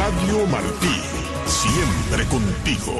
Radio Martí, siempre contigo.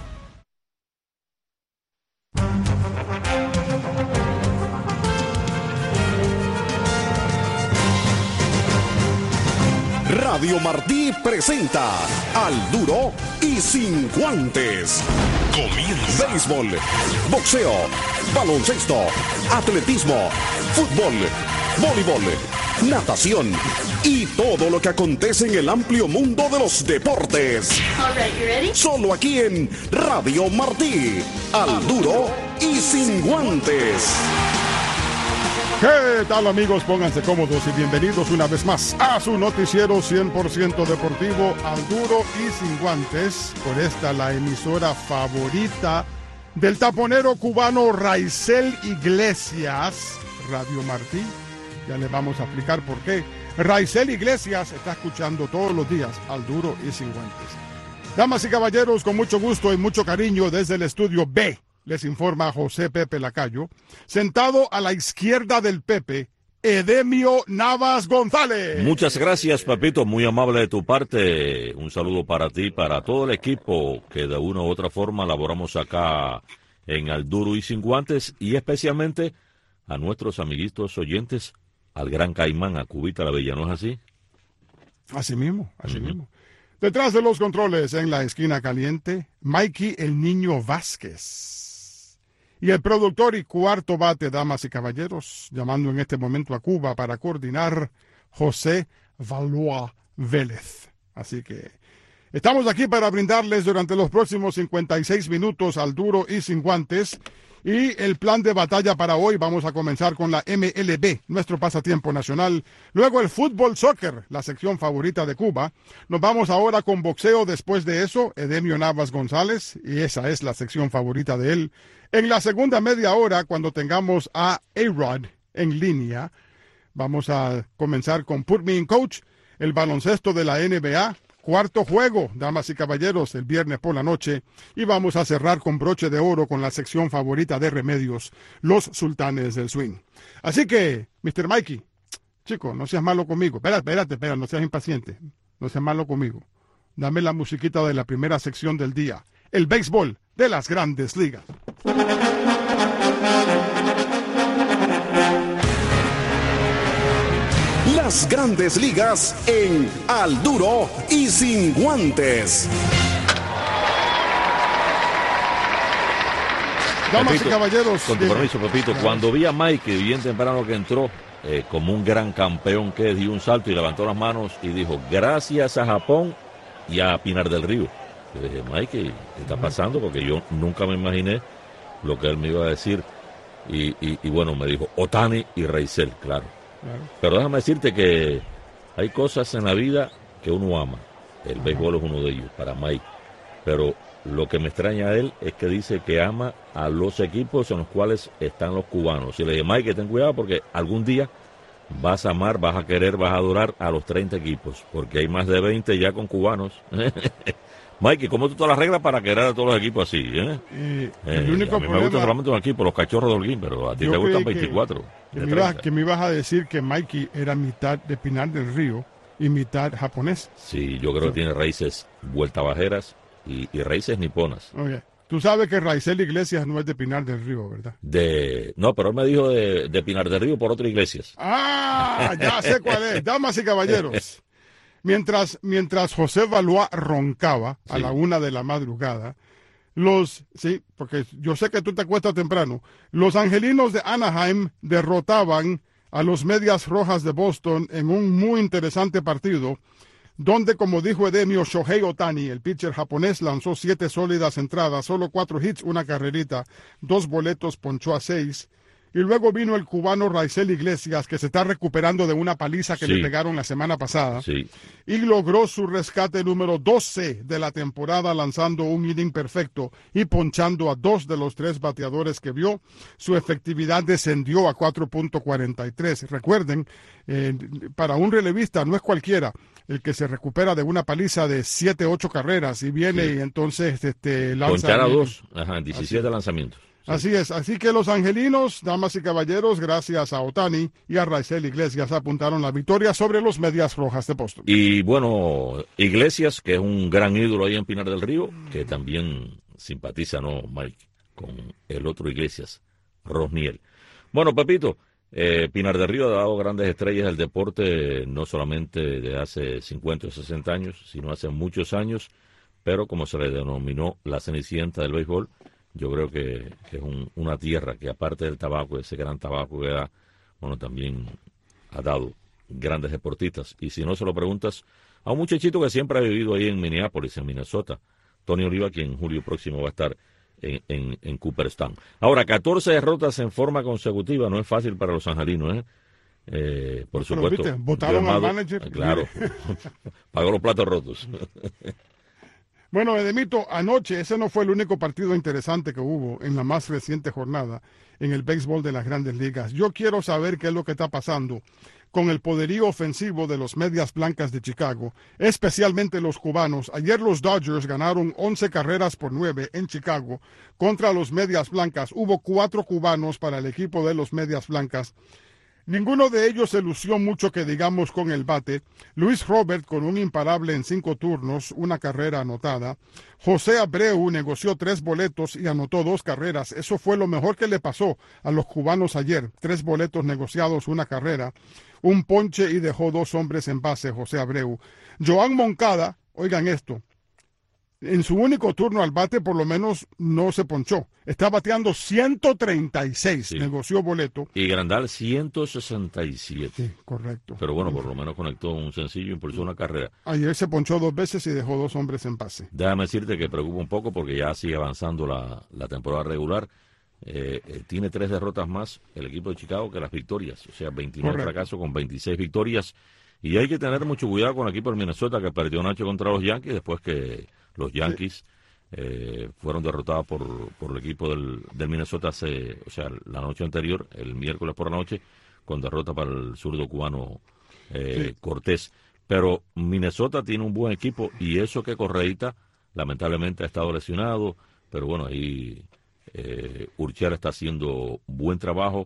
Radio Martí presenta Al Duro y Sin Guantes. Comienza. Béisbol, boxeo, baloncesto, atletismo, fútbol, voleibol, natación y todo lo que acontece en el amplio mundo de los deportes. All right, you ready? Solo aquí en Radio Martí. Al Duro y Sin Guantes. ¿Qué tal, amigos? Pónganse cómodos y bienvenidos una vez más a su noticiero 100% deportivo, Al Duro y Sin Guantes. Por esta, la emisora favorita del taponero cubano Raisel Iglesias, Radio Martí. Ya le vamos a explicar por qué. Raisel Iglesias está escuchando todos los días Al Duro y Sin Guantes. Damas y caballeros, con mucho gusto y mucho cariño desde el estudio B, les informa José Pepe Lacayo. Sentado a la izquierda del Pepe, Edemio Navas González. Muchas gracias, Pepito, muy amable de tu parte. Un saludo para ti, para todo el equipo que de una u otra forma laboramos acá en Al Duro y Sin Guantes, y especialmente a nuestros amiguitos oyentes, al Gran Caimán, a Cubita la Bella, ¿no es así? Así mismo, así mismo. Detrás de los controles, en la esquina caliente, Mikey el Niño Vázquez. Y el productor y cuarto bate, damas y caballeros, llamando en este momento a Cuba para coordinar, José Valois Vélez. Así que estamos aquí para brindarles durante los próximos 56 minutos Al Duro y Sin Guantes. Y el plan de batalla para hoy, vamos a comenzar con la MLB, nuestro pasatiempo nacional. Luego el fútbol soccer, la sección favorita de Cuba. Nos vamos ahora con boxeo. Después de eso, Edemio Navas González, y esa es la sección favorita de él. En la segunda media hora, cuando tengamos a A-Rod en línea, vamos a comenzar con Put Me in Coach, el baloncesto de la NBA. Cuarto juego, damas y caballeros, el viernes por la noche. Y vamos a cerrar con broche de oro con la sección favorita de Remedios, los Sultanes del Swing. Así que, Mr. Mikey, chico, no seas malo conmigo. Espérate, no seas impaciente. No seas malo conmigo. Dame la musiquita de la primera sección del día. El béisbol de las Grandes Ligas. Las Grandes Ligas en Al Duro y Sin Guantes. Damas Pepito, y caballeros. con tu permiso, Pepito, cuando vi a Mike bien temprano que entró, como un gran campeón que dio un salto y levantó las manos y dijo, gracias a Japón y a Pinar del Río. Yo dije, Mike, ¿qué está pasando? Porque yo nunca me imaginé lo que él me iba a decir. Y bueno, me dijo, Otani y Raisel, claro. Pero déjame decirte que hay cosas en la vida que uno ama. El béisbol es uno de ellos, para Mike. Pero lo que me extraña a él es que dice que ama a los equipos en los cuales están los cubanos. Y le dije, Mike, ten cuidado porque algún día vas a amar, vas a querer, vas a adorar a los 30 equipos. Porque hay más de 20 ya con cubanos. Mike, ¿cómo tú te las arreglas para querer a todos los equipos así? El único a mí me problema, gusta solamente un equipo, los Cachorros de Holguín, pero a ti te gustan 24. Que me ibas a decir que Mikey era mitad de Pinar del Río y mitad japonés. Sí, yo creo que tiene raíces vueltabajeras y raíces niponas. Okay. Tú sabes que Raisel Iglesias no es de Pinar del Río, ¿verdad? No, pero él me dijo de Pinar del Río por otras iglesias. ¡Ah! Ya sé cuál es. Damas y caballeros. Mientras José Valois roncaba a la 1 de la madrugada, porque yo sé que tú te acuestas temprano, los angelinos de Anaheim derrotaban a los Medias Rojas de Boston en un muy interesante partido, donde, como dijo Edemio, Shohei Otani, el pitcher japonés, lanzó 7 sólidas entradas, solo 4 hits, 1 carrerita, 2 boletos, ponchó a 6. Y luego vino el cubano Raisel Iglesias, que se está recuperando de una paliza que le pegaron la semana pasada. Sí. Y logró su rescate número 12 de la temporada, lanzando un inning perfecto y ponchando a 2 de los 3 bateadores que vio. Su efectividad descendió a 4.43. Recuerden, para un relevista no es cualquiera el que se recupera de una paliza de 7, 8 carreras y viene y entonces lanza. Ponchar a 2, 17 lanzamientos. Así es, así que los angelinos, damas y caballeros, gracias a Ohtani y a Raisel Iglesias, apuntaron la victoria sobre los Medias Rojas de Boston. Y bueno, Iglesias, que es un gran ídolo ahí en Pinar del Río, que también simpatiza, ¿no, Mike? Con el otro Iglesias, Rosniel. Bueno, Pepito, Pinar del Río ha dado grandes estrellas del deporte, no solamente de hace 50 o 60 años, sino hace muchos años, pero como se le denominó la Cenicienta del béisbol, yo creo que es una tierra que, aparte del tabaco, ese gran tabaco que da, bueno, también ha dado grandes deportistas. Y si no se lo preguntas a un muchachito que siempre ha vivido ahí en Minneapolis, en Minnesota, Tony Oliva, quien en julio próximo va a estar en Cooperstown. Ahora, 14 derrotas en forma consecutiva, no es fácil para los angelinos, por supuesto. ¿Viste? Votaron al manager. Claro, pagó los platos rotos. Bueno, Edemito, anoche ese no fue el único partido interesante que hubo en la más reciente jornada en el béisbol de las Grandes Ligas. Yo quiero saber qué es lo que está pasando con el poderío ofensivo de los Medias Blancas de Chicago, especialmente los cubanos. Ayer los Dodgers ganaron 11 carreras por 9 en Chicago contra los Medias Blancas. Hubo 4 cubanos para el equipo de los Medias Blancas. Ninguno de ellos se lució mucho que digamos con el bate. Luis Robert con un imparable en 5 turnos, una carrera anotada. José Abreu negoció 3 boletos y anotó 2 carreras. Eso fue lo mejor que le pasó a los cubanos ayer. 3 boletos negociados, una carrera, un ponche y dejó 2 hombres en base, José Abreu. Joan Moncada, oigan esto, en su único turno al bate por lo menos no se ponchó. Está bateando 136, sí. Negoció boleto. Y Grandal 167. Sí, correcto. Pero bueno, por lo menos conectó un sencillo, impulsó una carrera. Ayer se ponchó 2 veces y dejó 2 hombres en base. Déjame decirte que preocupa un poco porque ya sigue avanzando la temporada regular. Tiene 3 derrotas más el equipo de Chicago que las victorias. O sea, 29 fracasos con 26 victorias. Y hay que tener mucho cuidado con el equipo de Minnesota, que perdió anoche contra los Yankees después que los Yankees fueron derrotados por el equipo del Minnesota la noche anterior, el miércoles por la noche, con derrota para el zurdo cubano Cortés. Pero Minnesota tiene un buen equipo y eso que Correita lamentablemente ha estado lesionado, pero bueno, ahí Urchela está haciendo buen trabajo.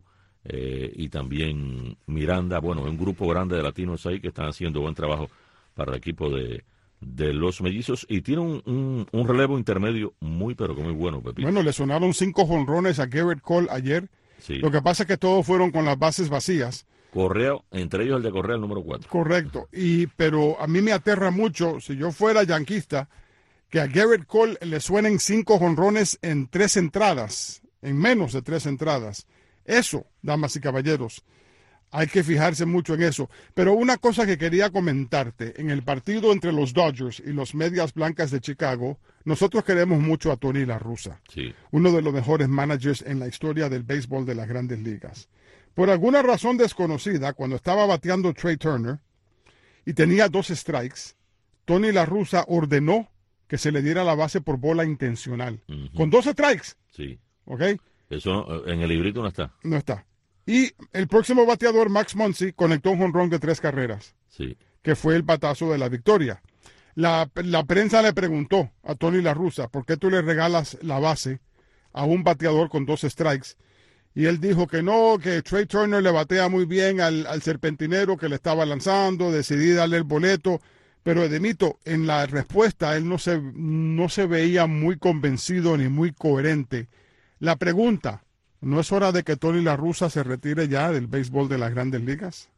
Y también Miranda, bueno, un grupo grande de latinos ahí que están haciendo buen trabajo para el equipo de los Mellizos y tiene un relevo intermedio pero muy bueno, Pepito. Bueno, le sonaron 5 jonrones a Gerrit Cole ayer. Sí. Lo que pasa es que todos fueron con las bases vacías. Correa, entre ellos el de Correa, el número 4. Correcto, pero a mí me aterra mucho, si yo fuera yanquista, que a Gerrit Cole le suenen 5 jonrones en 3 entradas, en menos de 3 entradas. Eso, damas y caballeros, hay que fijarse mucho en eso. Pero una cosa que quería comentarte, en el partido entre los Dodgers y los Medias Blancas de Chicago, nosotros queremos mucho a Tony La Russa, sí, uno de los mejores managers en la historia del béisbol de las Grandes Ligas. Por alguna razón desconocida, cuando estaba bateando Trey Turner y tenía 2 strikes, Tony La Russa ordenó que se le diera la base por bola intencional. Con 2 strikes. Sí. ¿Ok? Eso en el librito no está. No está. Y el próximo bateador, Max Muncy, conectó un jonrón de 3 carreras. Sí. Que fue el batazo de la victoria. La prensa le preguntó a Tony La Russa, ¿por qué tú le regalas la base a un bateador con 2 strikes? Y él dijo que no, que Trey Turner le batea muy bien al serpentinero que le estaba lanzando, decidí darle el boleto. Pero Edemito, en la respuesta, él no se veía muy convencido ni muy coherente. La pregunta, ¿no es hora de que Tony La Russa se retire ya del béisbol de las Grandes Ligas?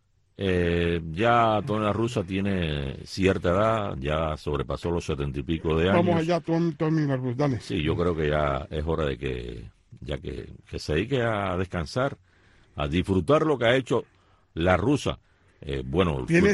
Ya Tony La Russa tiene cierta edad, ya sobrepasó los 70 y pico de años. Vamos allá, Tony La Russa, dale. Sí, yo creo que ya es hora de que se dedique a descansar, a disfrutar lo que ha hecho La Russa. Tiene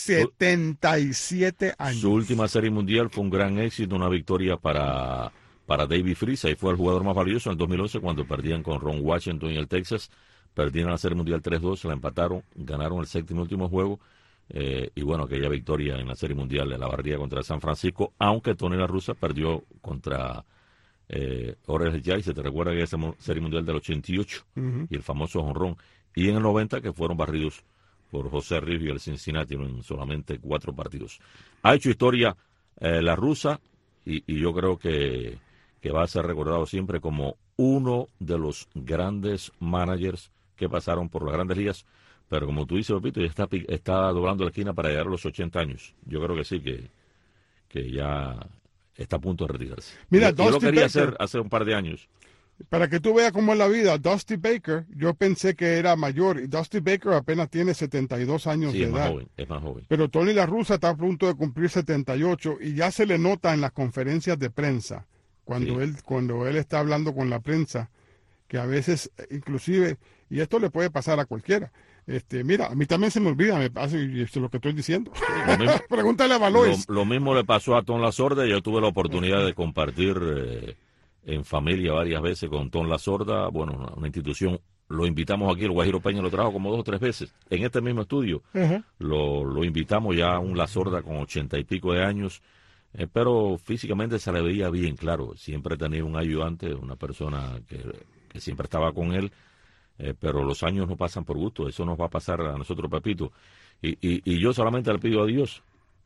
77 años. Su última serie mundial fue un gran éxito, una victoria para David Freese. Ahí fue el jugador más valioso en el 2011 cuando perdían con Ron Washington y el Texas. Perdieron la serie mundial 3-2, la empataron, ganaron el 7º y último juego. Y bueno, aquella victoria en la serie mundial de la barrida contra San Francisco, aunque Tony La Russa perdió contra Orel Jai. Se te recuerda que esa serie mundial del 88 y el famoso jonrón. Y en el 90 que fueron barridos por José Ríos y el Cincinnati en solamente 4 partidos. Ha hecho historia La Russa y yo creo que va a ser recordado siempre como uno de los grandes managers que pasaron por las grandes ligas, pero como tú dices, Pepito, ya está doblando la esquina para llegar a los 80 años. Yo creo que sí, que ya está a punto de retirarse. Mira, yo lo quería Baker, hacer hace un par de años. para que tú veas cómo es la vida, Dusty Baker, yo pensé que era mayor, y Dusty Baker apenas tiene 72 años Sí, de es más edad. joven, es más joven. Pero Tony La Russa está a punto de cumplir 78 y ya se le nota en las conferencias de prensa, cuando él está hablando con la prensa, que a veces, inclusive, y esto le puede pasar a cualquiera. Mira, a mí también se me olvida, me pasa y esto es lo que estoy diciendo. Lo mismo, Pregúntale a Valois. lo mismo le pasó a Tom Lasorda. Yo tuve la oportunidad de compartir en familia varias veces con Tom Lasorda. Bueno, una institución, lo invitamos aquí, el Guajiro Peña lo trajo como 2 o 3 veces. En este mismo estudio lo invitamos ya a un Lasorda con 80 y pico de años, pero físicamente se le veía bien, claro. Siempre tenía un ayudante, una persona que siempre estaba con él. Pero los años no pasan por gusto, eso nos va a pasar a nosotros, Pepito. Y yo solamente le pido a Dios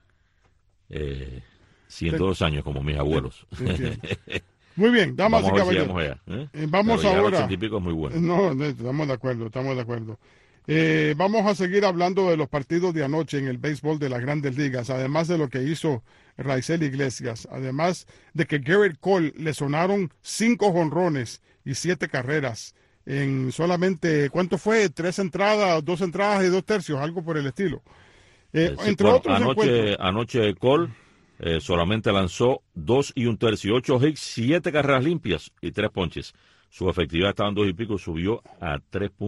102 años como mis abuelos. Muy bien, damas y caballeros. Vamos pero ahora. 80 y pico es muy bueno. No, estamos de acuerdo, estamos de acuerdo. Vamos a seguir hablando de los partidos de anoche en el béisbol de las Grandes Ligas, además de lo que hizo Raisel Iglesias, además de que Garrett Cole le sonaron 5 jonrones y 7 carreras en solamente, ¿cuánto fue? 3 entradas, 2 entradas y 2 tercios, algo por el estilo. Entre otros anoche Cole solamente lanzó 2 1/3, 8 hits, 7 carreras limpias y 3 ponches. Su efectividad estaba en 2 y pico, subió a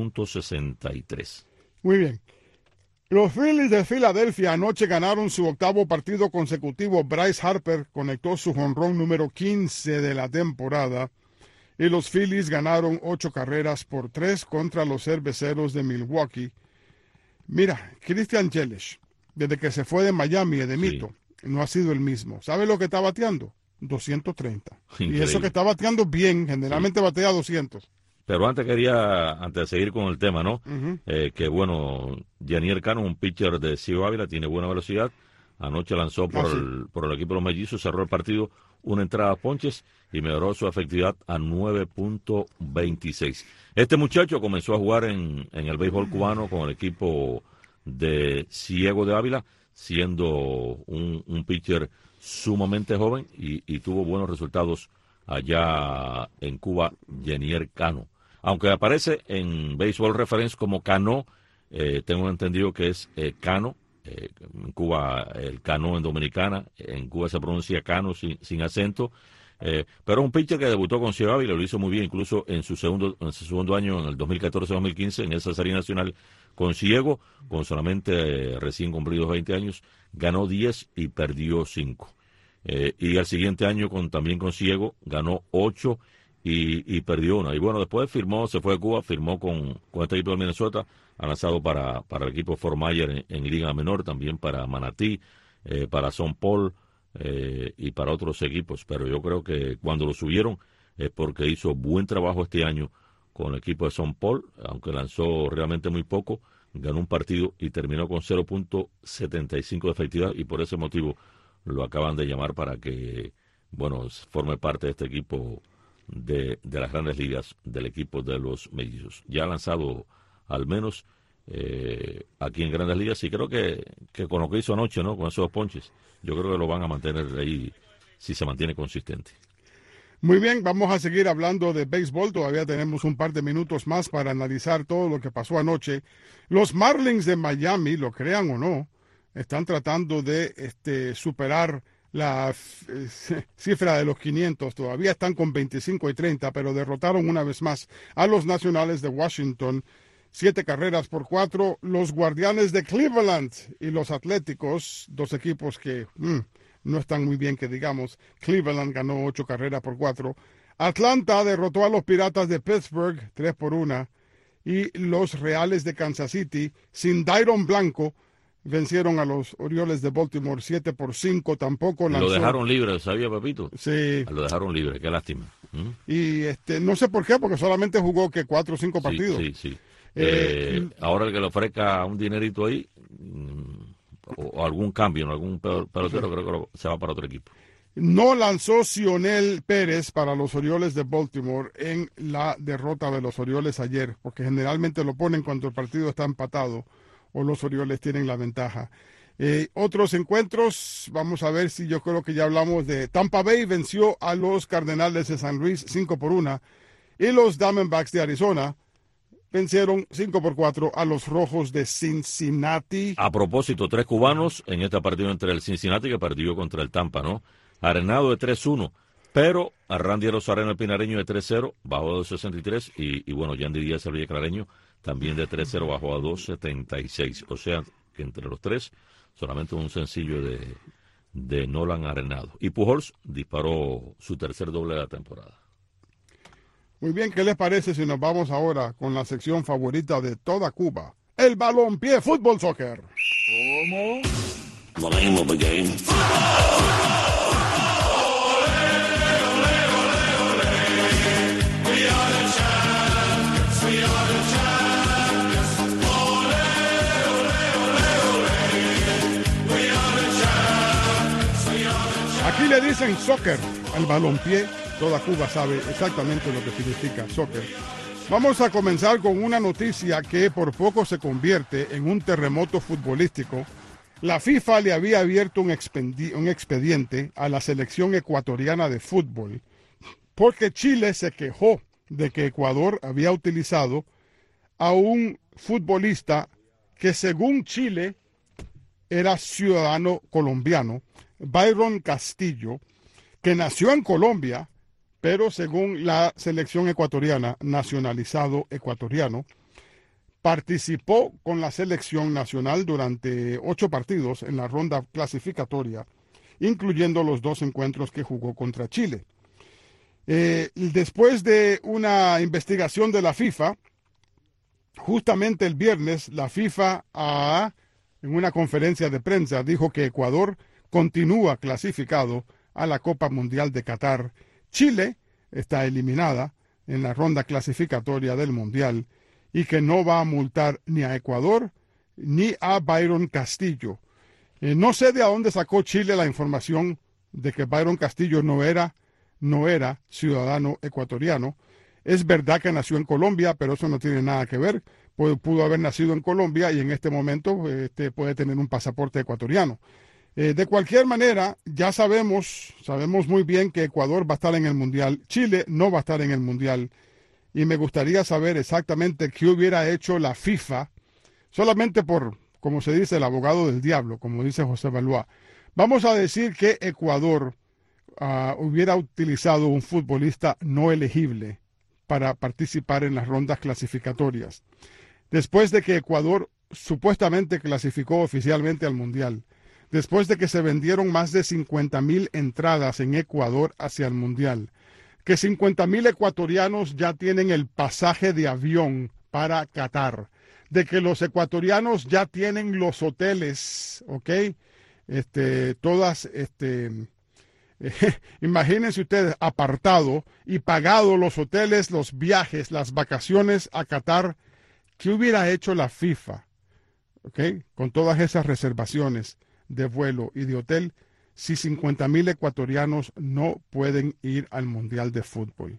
3.63. Muy bien. Los Phillies de Filadelfia anoche ganaron su 8º partido consecutivo. Bryce Harper conectó su jonrón número 15 de la temporada. Y los Phillies ganaron 8 carreras por 3 contra los Cerveceros de Milwaukee. Mira, Christian Yelich, desde que se fue de Miami, de Mito, no ha sido el mismo. ¿Sabe lo que está bateando? 230. Increíble. Y eso que está bateando bien, generalmente batea 200. Pero antes de seguir con el tema, ¿no? Que bueno, Yanier Cano, un pitcher de Ciego Ávila, tiene buena velocidad. Anoche lanzó por el equipo de los Mellizos, cerró el partido, 1 entrada a ponches y mejoró su efectividad a 9.26. Este muchacho comenzó a jugar en el béisbol cubano con el equipo de Ciego de Ávila, siendo un pitcher sumamente joven y tuvo buenos resultados allá en Cuba, Yanier Cano. Aunque aparece en Baseball Reference como Cano, tengo entendido que es Cano. En Cuba el Cano en Dominicana, en Cuba se pronuncia Cano sin acento, pero un pitcher que debutó con Ciego Ávila, lo hizo muy bien, incluso en su segundo año, en el 2014-2015, en esa serie nacional con Ciego, con solamente recién cumplidos 20 años, ganó 10 y perdió 5. Y al siguiente año también con Ciego, ganó 8 y perdió 1. Y bueno, después se fue de Cuba, firmó con este equipo de Minnesota, ha lanzado para el equipo Fort Myers en Liga Menor, también para Manatí, para Son Paul y para otros equipos. Pero yo creo que cuando lo subieron es porque hizo buen trabajo este año con el equipo de Son Paul, aunque lanzó realmente muy poco, ganó un partido y terminó con 0.75 de efectividad y por ese motivo lo acaban de llamar para que, bueno, forme parte de este equipo de las Grandes Ligas, del equipo de los Mellizos. Ya ha lanzado al menos aquí en Grandes Ligas y creo que con lo que hizo anoche, ¿no? Con esos 2 ponches, yo creo que lo van a mantener ahí si se mantiene consistente. Muy bien, vamos a seguir hablando de béisbol. Todavía tenemos un par de minutos más para analizar todo lo que pasó anoche. Los Marlins de Miami, lo crean o no, están tratando de superar la cifra de los 500. Todavía están con 25 y 30, pero derrotaron una vez más a los Nacionales de Washington 7 carreras por 4. Los Guardianes de Cleveland y los Atléticos, 2 equipos que no están muy bien, que digamos. Cleveland ganó 8 carreras por 4. Atlanta derrotó a los Piratas de Pittsburgh 3-1. Y los Reales de Kansas City, sin Dairon Blanco, vencieron a los Orioles de Baltimore 7-5. Tampoco lanzó. Lo dejaron libre, ¿sabía, Pepito? Sí. Lo dejaron libre, qué lástima. Y no sé por qué, porque solamente jugó 4 o 5 partidos. Sí. Ahora el que le ofrezca un dinerito ahí, o algún cambio en algún pelotero, creo que se va para otro equipo. No lanzó Cionel Pérez para los Orioles de Baltimore en la derrota de los Orioles ayer, porque generalmente lo ponen cuando el partido está empatado o los Orioles tienen la ventaja. Otros encuentros, vamos a ver si yo creo que ya hablamos de Tampa Bay, venció a los Cardenales de San Luis 5-1 y los Diamondbacks de Arizona vencieron 5-4 a los Rojos de Cincinnati. A propósito, 3 cubanos en este partido entre el Cincinnati que perdió contra el Tampa, ¿no? Arenado de 3-1, pero a Randy Rosarena el pinareño de 3-0, bajó a 2.63 y bueno, Yandy Díaz el Villaclareño también de 3-0 bajó a 2.76. O sea, que entre los tres solamente un sencillo de Nolan Arenado. Y Pujols disparó su tercer doble de la temporada. Muy bien, ¿qué les parece si nos vamos ahora con la sección favorita de toda Cuba? El balompié, fútbol, soccer. ¿Cómo? The name of the game. Aquí le dicen soccer al balompié. Toda Cuba sabe exactamente lo que significa soccer. Vamos a comenzar con una noticia que por poco se convierte en un terremoto futbolístico. La FIFA le había abierto un expediente a la selección ecuatoriana de fútbol porque Chile se quejó de que Ecuador había utilizado a un futbolista que según Chile era ciudadano colombiano, Byron Castillo, que nació en Colombia, pero según la selección ecuatoriana, nacionalizado ecuatoriano, participó con la selección nacional durante 8 partidos en la ronda clasificatoria, incluyendo los 2 encuentros que jugó contra Chile. Después de una investigación de la FIFA, justamente el viernes, la FIFA, en una conferencia de prensa, dijo que Ecuador continúa clasificado a la Copa Mundial de Qatar. Chile está eliminada en la ronda clasificatoria del Mundial y que no va a multar ni a Ecuador ni a Byron Castillo. No sé de dónde sacó Chile la información de que Byron Castillo no era ciudadano ecuatoriano. Es verdad que nació en Colombia, pero eso no tiene nada que ver. Pudo haber nacido en Colombia y en este momento puede tener un pasaporte ecuatoriano. De cualquier manera, ya sabemos muy bien que Ecuador va a estar en el Mundial, Chile no va a estar en el Mundial, y me gustaría saber exactamente qué hubiera hecho la FIFA, solamente por, como se dice, el abogado del diablo, como dice José Balboa. Vamos a decir que Ecuador hubiera utilizado un futbolista no elegible para participar en las rondas clasificatorias. Después de que Ecuador supuestamente clasificó oficialmente al Mundial, después de que se vendieron más de 50,000 entradas en Ecuador hacia el Mundial, que 50,000 ecuatorianos ya tienen el pasaje de avión para Qatar, de que los ecuatorianos ya tienen los hoteles, ¿ok? Imagínense ustedes, apartado y pagado los hoteles, los viajes, las vacaciones a Qatar. ¿Qué hubiera hecho la FIFA, ¿ok? Con todas esas reservaciones de vuelo y de hotel, si 50,000 ecuatorianos no pueden ir al Mundial de Fútbol?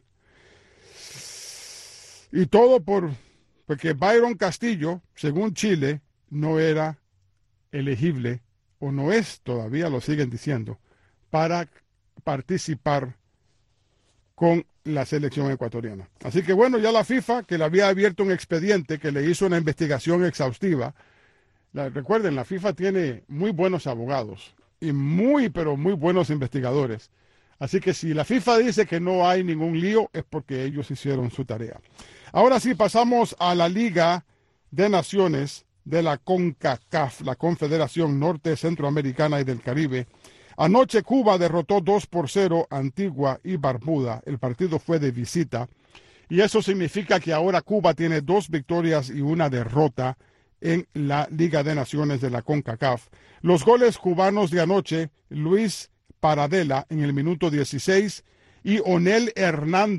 Y todo porque Byron Castillo, según Chile, no era elegible, o no es, todavía lo siguen diciendo, para participar con la selección ecuatoriana. Así que bueno, ya la FIFA, que le había abierto un expediente, que le hizo una investigación exhaustiva. Recuerden, la FIFA tiene muy buenos abogados y pero muy buenos investigadores. Así que si la FIFA dice que no hay ningún lío, es porque ellos hicieron su tarea. Ahora sí, pasamos a la Liga de Naciones de la CONCACAF, la Confederación Norte, Centroamericana y del Caribe. Anoche Cuba derrotó 2-0 a Antigua y Barbuda. El partido fue de visita. Y eso significa que ahora Cuba tiene 2 victorias y 1 derrota en la Liga de Naciones de la CONCACAF. Los goles cubanos de anoche, Luis Paradela en el minuto 16 y Onel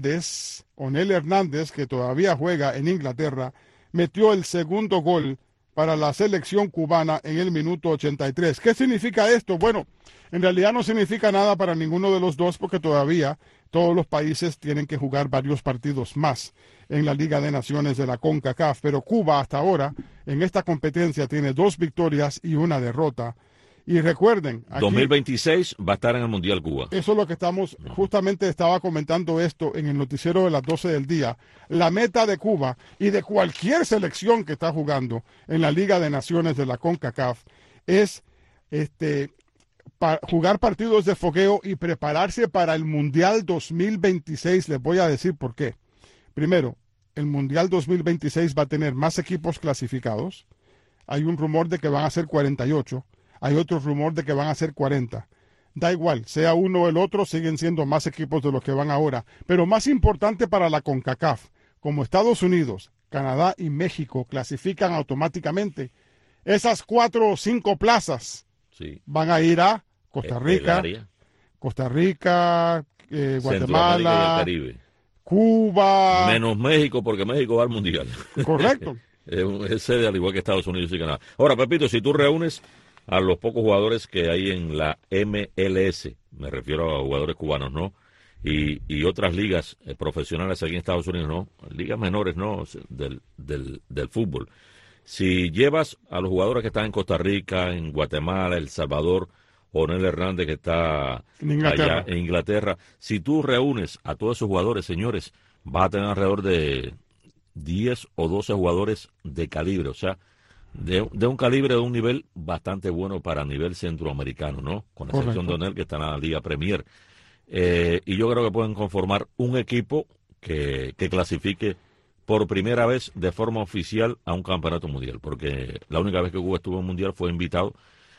Hernández, que todavía juega en Inglaterra, metió el segundo gol para la selección cubana en el minuto 83. ¿Qué significa esto? Bueno, en realidad no significa nada para ninguno de los dos porque todavía todos los países tienen que jugar varios partidos más en la Liga de Naciones de la CONCACAF, pero Cuba hasta ahora en esta competencia tiene 2 victorias y 1 derrota. Y recuerden, aquí, 2026 va a estar en el Mundial Cuba. eso es lo que justamente estaba comentando esto en el noticiero de las 12 del día. La meta de Cuba y de cualquier selección que está jugando en la Liga de Naciones de la CONCACAF es jugar partidos de fogueo y prepararse para el Mundial 2026. Les voy a decir por qué. Primero, el Mundial 2026 va a tener más equipos clasificados. Hay un rumor de que van a ser 48. Hay otro rumor de que van a ser 40. Da igual, sea uno o el otro, siguen siendo más equipos de los que van ahora. Pero más importante para la CONCACAF, como Estados Unidos, Canadá y México clasifican automáticamente, esas 4 o 5 plazas van a ir a Costa Rica, Guatemala, Centroamérica y el Caribe. Cuba. Menos México, porque México va al Mundial. Correcto. Es sede al igual que Estados Unidos y Canadá. Ahora, Pepito, si tú reúnes a los pocos jugadores que hay en la MLS, me refiero a jugadores cubanos, ¿no? Y otras ligas profesionales aquí en Estados Unidos, ¿no? Ligas menores, ¿no? Del fútbol. Si llevas a los jugadores que están en Costa Rica, en Guatemala, El Salvador, o Nel Hernández que está allá en Inglaterra, si tú reúnes a todos esos jugadores, señores, vas a tener alrededor de 10 o 12 jugadores de calibre, o sea, de un calibre, de un nivel bastante bueno para nivel centroamericano, ¿no? Con excepción de Onel, que está en la Liga Premier. Y yo creo que pueden conformar un equipo que clasifique por primera vez de forma oficial a un campeonato mundial, porque la única vez que Cuba estuvo en mundial fue invitado,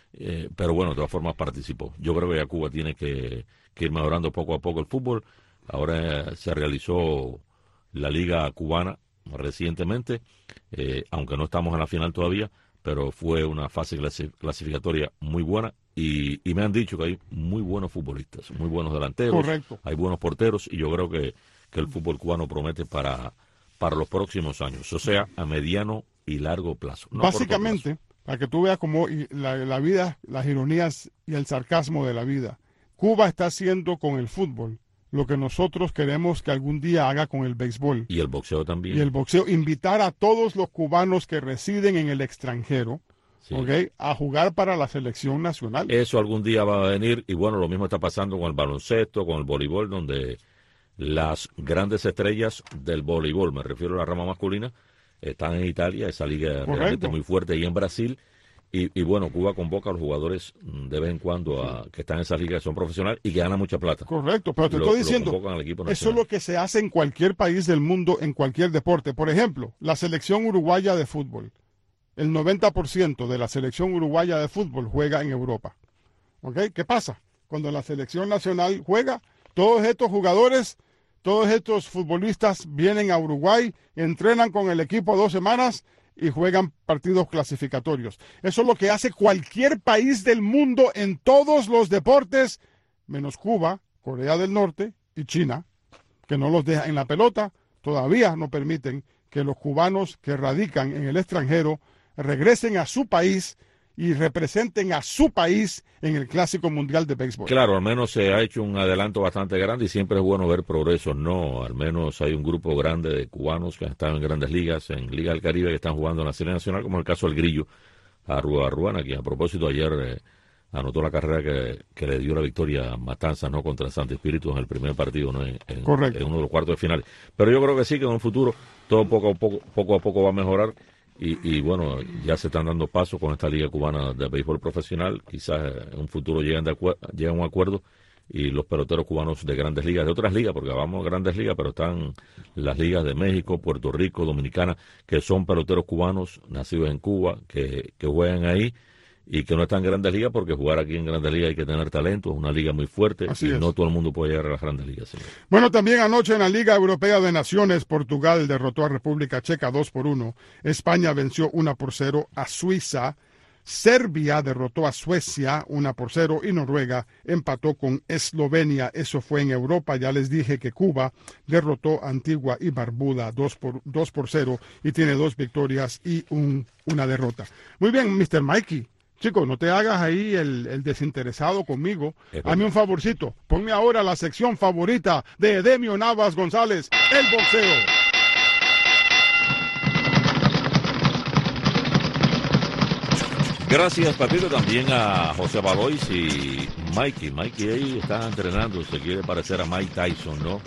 pero bueno, de todas formas participó. Yo creo que ya Cuba tiene que ir mejorando poco a poco el fútbol. Ahora se realizó la Liga Cubana recientemente, aunque no estamos en la final todavía, pero fue una fase clasificatoria muy buena y me han dicho que hay muy buenos futbolistas, muy buenos delanteros. Correcto. Hay buenos porteros y yo creo que el fútbol cubano promete para los próximos años, o sea, a mediano y largo plazo. Básicamente, para que tú veas cómo la vida, las ironías y el sarcasmo de la vida, Cuba está haciendo con el fútbol lo que nosotros queremos que algún día haga con el béisbol. Y el boxeo también. Y el boxeo, invitar a todos los cubanos que residen en el extranjero, sí, a jugar para la selección nacional. Eso algún día va a venir, y bueno, lo mismo está pasando con el baloncesto, con el voleibol, donde las grandes estrellas del voleibol, me refiero a la rama masculina, están en Italia, esa liga realmente muy fuerte, y en Brasil. Y bueno, Cuba convoca a los jugadores de vez en cuando que están en esas ligas que son profesionales y que ganan mucha plata. Correcto, pero te estoy diciendo, eso es lo que se hace en cualquier país del mundo, en cualquier deporte. Por ejemplo, la selección uruguaya de fútbol. El 90% de la selección uruguaya de fútbol juega en Europa. ¿Qué pasa? Cuando la selección nacional juega, todos estos jugadores, todos estos futbolistas vienen a Uruguay, entrenan con el equipo 2 semanas y juegan partidos clasificatorios. Eso es lo que hace cualquier país del mundo en todos los deportes, menos Cuba, Corea del Norte y China, que no los dejan en la pelota. Todavía no permiten que los cubanos que radican en el extranjero regresen a su país y representen a su país en el Clásico Mundial de Béisbol. Claro, al menos se ha hecho un adelanto bastante grande y siempre es bueno ver progresos, ¿no? Al menos hay un grupo grande de cubanos que están en grandes ligas, en Liga del Caribe, que están jugando en la Serie Nacional, como el caso del Grillo Arruana, quien a propósito ayer anotó la carrera que le dio la victoria a Matanzas, ¿no? Contra Santo Espíritu en el primer partido, ¿no? En uno de los cuartos de final. Pero yo creo que sí, que en un futuro todo poco a poco va a mejorar. Y bueno, ya se están dando pasos con esta Liga Cubana de Béisbol Profesional. Quizás en un futuro lleguen a un acuerdo y los peloteros cubanos de grandes ligas, de otras ligas, porque vamos a grandes ligas, pero están las ligas de México, Puerto Rico, Dominicana, que son peloteros cubanos nacidos en Cuba, que juegan ahí y que no están en grandes ligas, porque jugar aquí en grandes ligas hay que tener talento, es una liga muy fuerte. Así y es. No todo el mundo puede llegar a las grandes ligas. Señor. Bueno, también anoche en la Liga Europea de Naciones, Portugal derrotó a República Checa 2-1, España venció 1-0 a Suiza, Serbia derrotó a Suecia 1-0 y Noruega empató con Eslovenia. Eso fue en Europa. Ya les dije que Cuba derrotó a Antigua y Barbuda 2-0 y tiene 2 victorias y una derrota. Muy bien, Mr. Mikey. Chico, no te hagas ahí el desinteresado conmigo. Hazme un favorcito. Ponme ahora la sección favorita de Edemio Navas González, el boxeo. Gracias, Papito, también a José Valois y Mikey. Mikey ahí está entrenando, se quiere parecer a Mike Tyson, ¿no?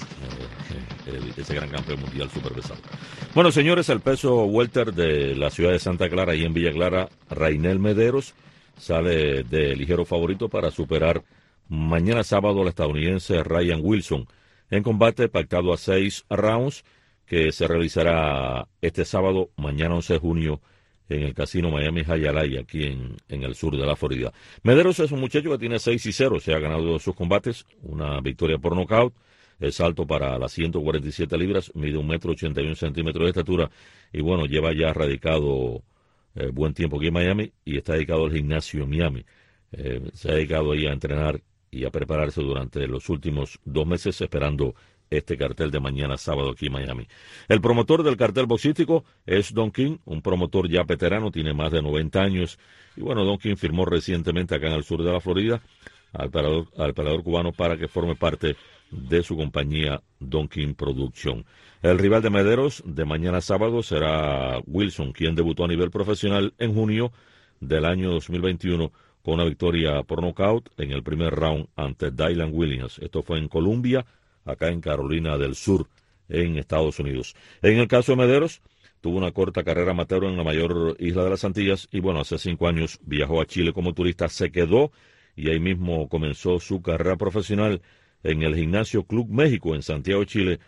Ese gran campeón mundial superpesado. Bueno, señores, el peso welter de la ciudad de Santa Clara y en Villa Clara, Rainel Mederos, sale de ligero favorito para superar mañana sábado al estadounidense Ryan Wilson en combate pactado a 6 rounds que se realizará este sábado, mañana 11 de junio, en el casino Miami Hialeah, aquí en el sur de la Florida. Mederos es un muchacho que tiene 6-0, se ha ganado sus combates, una victoria por nocaut, es alto para las 147 libras, mide 1,81 m de estatura y bueno, lleva ya radicado buen tiempo aquí en Miami y está dedicado al gimnasio en Miami. Se ha dedicado ahí a entrenar y a prepararse durante los últimos 2 meses esperando este cartel de mañana sábado aquí en Miami. El promotor del cartel boxístico es Don King, un promotor ya veterano, tiene más de 90 años. Y bueno, Don King firmó recientemente acá en el sur de la Florida al peleador cubano para que forme parte de su compañía Don King Production. El rival de Mederos de mañana sábado será Wilson, quien debutó a nivel profesional en junio del año 2021 con una victoria por nocaut en el primer round ante Dylan Williams. Esto fue en Columbia, acá en Carolina del Sur, en Estados Unidos. En el caso de Mederos, tuvo una corta carrera amateur en la mayor isla de las Antillas y bueno, hace 5 años viajó a Chile como turista, se quedó y ahí mismo comenzó su carrera profesional en el Gimnasio Club México en Santiago, Chile,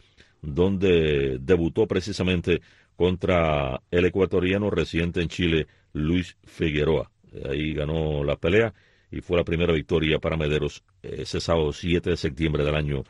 donde debutó precisamente contra el ecuatoriano residente en Chile, Luis Figueroa. Ahí ganó la pelea y fue la primera victoria para Mederos ese sábado 7 de septiembre del año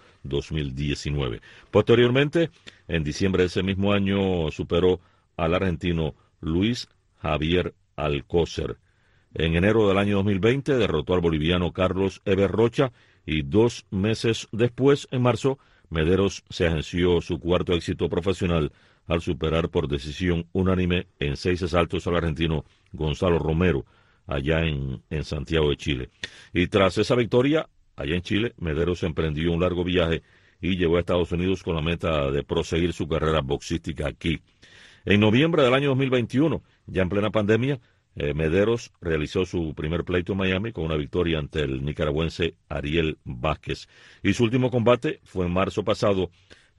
2019. Posteriormente, en diciembre de ese mismo año, superó al argentino Luis Javier Alcócer. En enero del año 2020, derrotó al boliviano Carlos Eber Rocha y 2 meses después, en marzo, Mederos se agenció su cuarto éxito profesional al superar por decisión unánime en 6 asaltos al argentino Gonzalo Romero, allá en Santiago de Chile. Y tras esa victoria, allá en Chile, Mederos emprendió un largo viaje y llegó a Estados Unidos con la meta de proseguir su carrera boxística aquí. En noviembre del año 2021, ya en plena pandemia, Mederos realizó su primer pleito en Miami con una victoria ante el nicaragüense Ariel Vázquez. Y su último combate fue en marzo pasado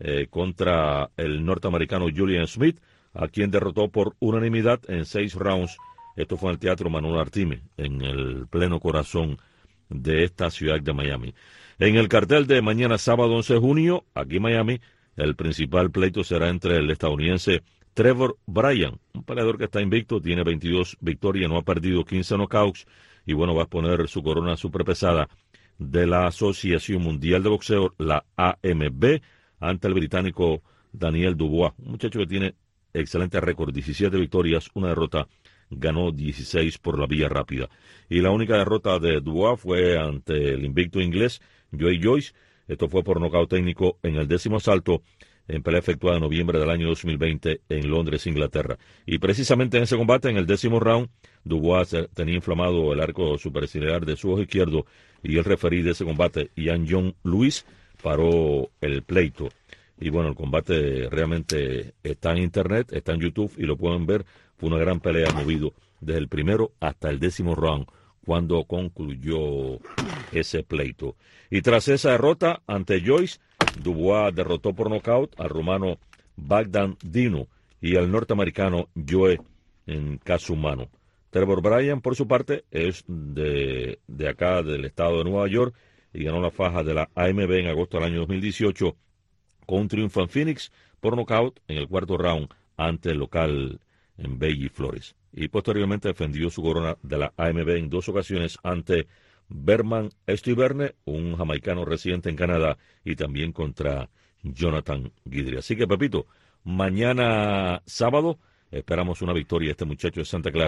contra el norteamericano Julian Smith, a quien derrotó por unanimidad en 6 rounds. Esto fue en el Teatro Manuel Artime, en el pleno corazón de esta ciudad de Miami. En el cartel de mañana sábado 11 de junio, aquí en Miami, el principal pleito será entre el estadounidense Trevor Bryan, un peleador que está invicto, tiene 22 victorias, no ha perdido 15 knockouts, y bueno, va a exponer su corona superpesada de la Asociación Mundial de Boxeo, la AMB, ante el británico Daniel Dubois, un muchacho que tiene excelente récord, 17 victorias, una derrota, ganó 16 por la vía rápida. Y la única derrota de Dubois fue ante el invicto inglés Joey Joyce. Esto fue por nocaut técnico en el 10º asalto en pelea efectuada en noviembre del año 2020 en Londres, Inglaterra. Y precisamente en ese combate, en el 10º round, Dubois tenía inflamado el arco superciliar de su ojo izquierdo y el referí de ese combate, Ian John Lewis, paró el pleito. Y bueno, el combate realmente está en internet, está en YouTube y lo pueden ver. Fue una gran pelea, movido desde el primero hasta el 10º round, cuando concluyó ese pleito. Y tras esa derrota ante Joyce, Dubois derrotó por nocaut al rumano Bagdan Dino y al norteamericano Joe Casumano. Trevor Bryan, por su parte, es de acá, del estado de Nueva York, y ganó la faja de la AMB en agosto del año 2018 con un triunfo en Phoenix por nocaut en el 4º round ante el local en Belly Flores. Y posteriormente defendió su corona de la AMB en 2 ocasiones ante Berman Stiverne, un jamaicano residente en Canadá, y también contra Jonathan Guidry. Así que, Pepito, mañana sábado esperamos una victoria de este muchacho de Santa Clara,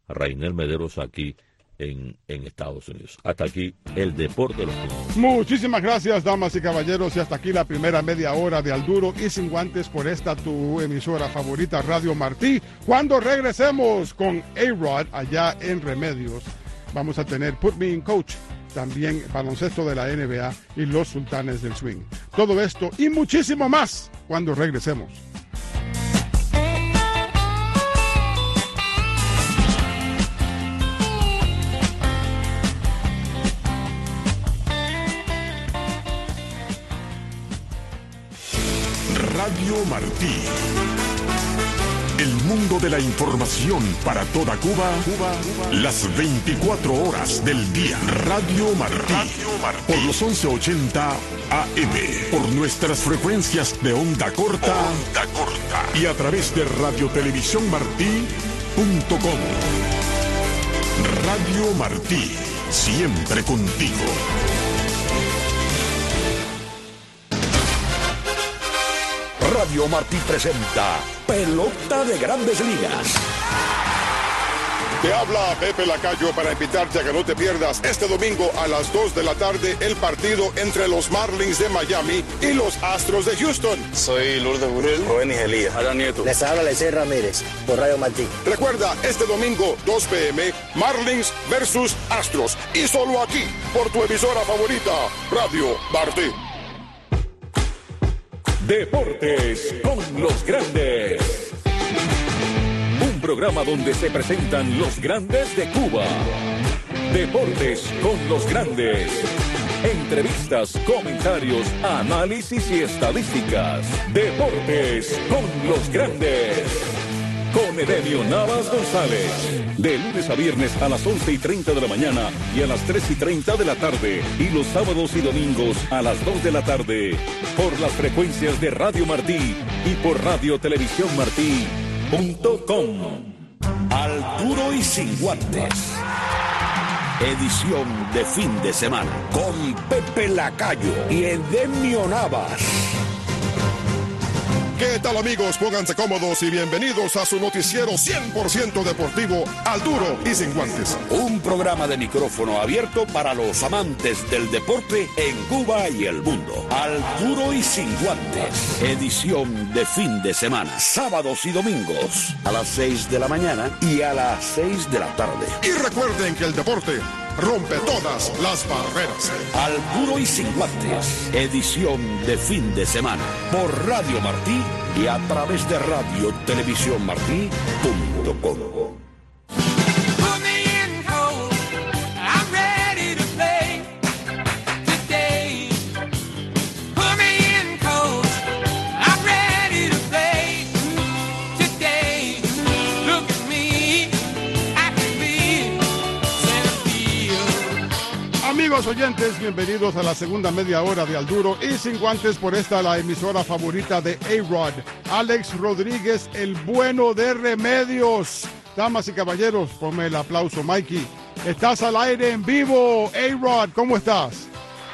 Rainel Mederos aquí en Estados Unidos. Hasta aquí el deporte de los Pumas. Muchísimas gracias, damas y caballeros, y hasta aquí la primera media hora de Al Duro y Sin Guantes por esta tu emisora favorita, Radio Martí. Cuando regresemos con A-Rod allá en Remedios, vamos a tener Put Me in Coach, también baloncesto de la NBA y los Sultanes del Swing. Todo esto y muchísimo más cuando regresemos. Radio Martí. El mundo de la información para toda Cuba, las 24 horas del día. Radio Martí. Por los 1180 AM. Por nuestras frecuencias de onda corta. Y a través de radiotelevisiónmartí.com. Radio Martí. Siempre contigo. Radio Martí presenta Pelota de Grandes Ligas. Te habla Pepe Lacayo para invitarte a que no te pierdas este domingo a las 2 de la tarde el partido entre los Marlins de Miami y los Astros de Houston. Soy Lourdes Burel, Rubén Igelía, Adán Nieto. Les habla Lecey Ramírez por Radio Martí. Recuerda, este domingo 2 p.m. Marlins versus Astros y solo aquí por tu emisora favorita, Radio Martí. Deportes con los grandes. Un programa donde se presentan los grandes de Cuba. Deportes con los grandes. Entrevistas, comentarios, análisis y estadísticas. Deportes con los grandes. Con Edemio Navas González. De lunes a viernes a las 11:30 de la mañana y a las 3:30 de la tarde. Y los sábados y domingos a las 2 de la tarde. Por las frecuencias de Radio Martí y por radiotelevisiónmartí.com. Al Duro y Sin Guantes. Edición de fin de semana. Con Pepe Lacayo y Edemio Navas. ¿Qué tal, amigos? Pónganse cómodos y bienvenidos a su noticiero 100% deportivo, Al Duro y Sin Guantes. Un programa de micrófono abierto para los amantes del deporte en Cuba y el mundo. Al Duro y Sin Guantes. Edición de fin de semana. Sábados y domingos a las 6 de la mañana y a las 6 de la tarde. Y recuerden que el deporte rompe todas las barreras. Al Duro y Sin Guantes. Edición de fin de semana. Por Radio Martí y a través de radiotelevisiónmartí.com. Amigos oyentes, bienvenidos a la segunda media hora de Al Duro y Sin Guantes por esta la emisora favorita de A-Rod. Alex Rodríguez, el bueno de Remedios. Damas y caballeros, ponme el aplauso, Mikey. Estás al aire en vivo. A-Rod, ¿cómo estás?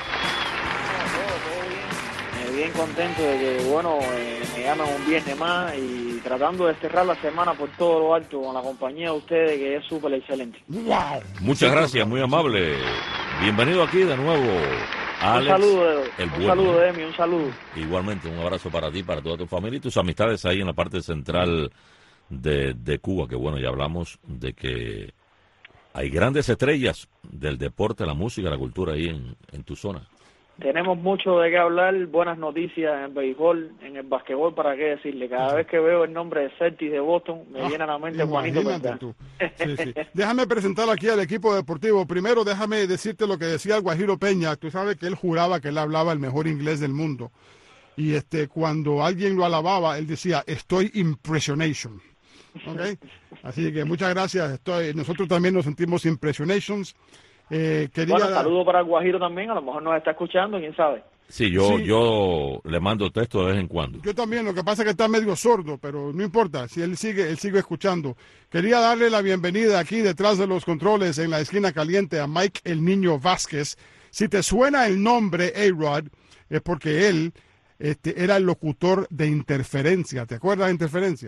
Bien contento de que, me llaman un viernes más y tratando de cerrar la semana por todo lo alto con la compañía de ustedes, que es súper excelente. ¡Wow! Muchas gracias, muy amable. Bienvenido aquí de nuevo, Alex. Un saludo, Emi, un saludo. Igualmente, un abrazo para ti, para toda tu familia y tus amistades ahí en la parte central de Cuba, que bueno, ya hablamos de que hay grandes estrellas del deporte, la música, la cultura ahí en tu zona. Tenemos mucho de qué hablar, buenas noticias en el béisbol, en el basquetbol, para qué decirle. Cada vez que veo el nombre de Celtics de Boston, me viene a la mente Juanito Pérez. Sí. Déjame presentar aquí al equipo deportivo. Primero, déjame decirte lo que decía el Guajiro Peña. Tú sabes que él juraba que él hablaba el mejor inglés del mundo. Y cuando alguien lo alababa, él decía, estoy impressionation. ¿Okay? Así que muchas gracias. Nosotros también nos sentimos impressionations. Saludo para el Guajiro también, a lo mejor nos está escuchando, quién sabe. Sí, yo le mando texto de vez en cuando. Yo también, lo que pasa es que está medio sordo, pero no importa, si él sigue escuchando. Quería darle la bienvenida aquí detrás de los controles en la esquina caliente a Mike el Niño Vázquez. Si te suena el nombre A-Rod, es porque él era el locutor de Interferencia. ¿Te acuerdas de Interferencia?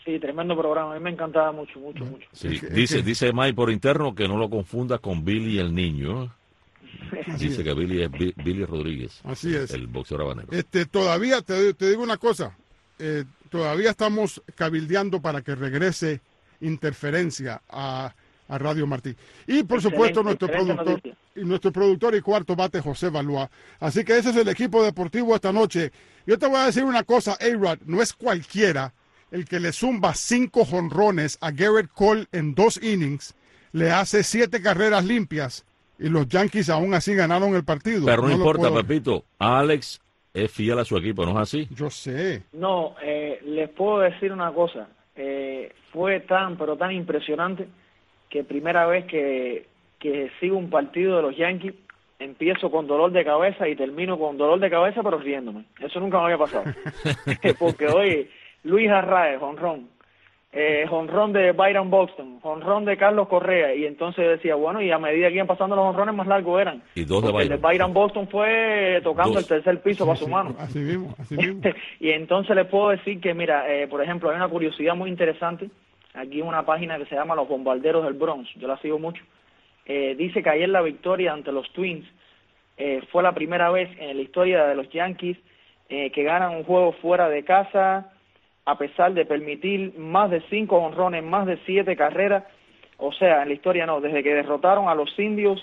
Sí, tremendo programa. A mí me encantaba mucho. Sí, dice Mike por interno que no lo confunda con Billy el Niño. Dice que Billy es Billy Rodríguez. Así es. El boxeador habanero. Todavía, te digo una cosa, todavía estamos cabildeando para que regrese Interferencia a Radio Martí. Y por supuesto nuestro productor y cuarto bate José Balúa. Así que ese es el equipo deportivo esta noche. Yo te voy a decir una cosa, A-Rod, no es cualquiera el que le zumba 5 jonrones a Gerrit Cole en 2 innings, le hace 7 carreras limpias y los Yankees aún así ganaron el partido. Pero no importa, Pepito, Alex es fiel a su equipo, ¿no es así? Yo sé. No, les puedo decir una cosa. Fue tan impresionante que primera vez que sigo un partido de los Yankees, empiezo con dolor de cabeza y termino con dolor de cabeza pero riéndome. Eso nunca me había pasado. Porque, oye, Luis Arraez, jonrón, jonrón de Byron Buxton, jonrón de Carlos Correa, y entonces decía, bueno, y a medida que iban pasando los jonrones más largos eran. Y 2 de Byron. El de Byron Buxton fue tocando el tercer piso para su mano. Así mismo. Y entonces les puedo decir que, mira, por ejemplo, hay una curiosidad muy interesante, aquí en una página que se llama Los Bombarderos del Bronx, yo la sigo mucho, dice que ayer la victoria ante los Twins fue la primera vez en la historia de los Yankees que ganan un juego fuera de casa, a pesar de permitir más de 5 jonrones, más de 7 carreras, o sea, en la historia no, desde que derrotaron a los Indios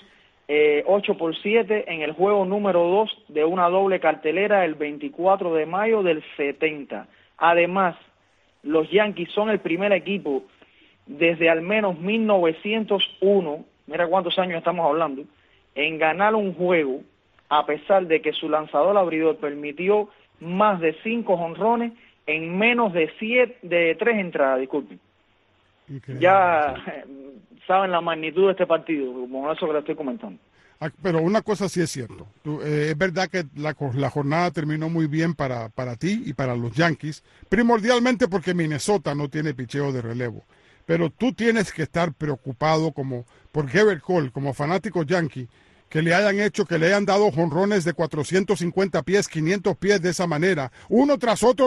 8-7 en el juego número 2 de una doble cartelera el 24 de mayo del 70. Además, los Yankees son el primer equipo desde al menos 1901, mira cuántos años estamos hablando, en ganar un juego, a pesar de que su lanzador abridor permitió más de 5 jonrones en menos de 3 entradas, disculpen. Increíble. Ya saben la magnitud de este partido, como eso que le estoy comentando. Pero una cosa sí es cierto. Es verdad que la jornada terminó muy bien para ti y para los Yankees, primordialmente porque Minnesota no tiene picheo de relevo. Pero tú tienes que estar preocupado por Gerrit Cole, como fanático yankee, que le hayan dado jonrones de 450 pies, 500 pies de esa manera, uno tras otro,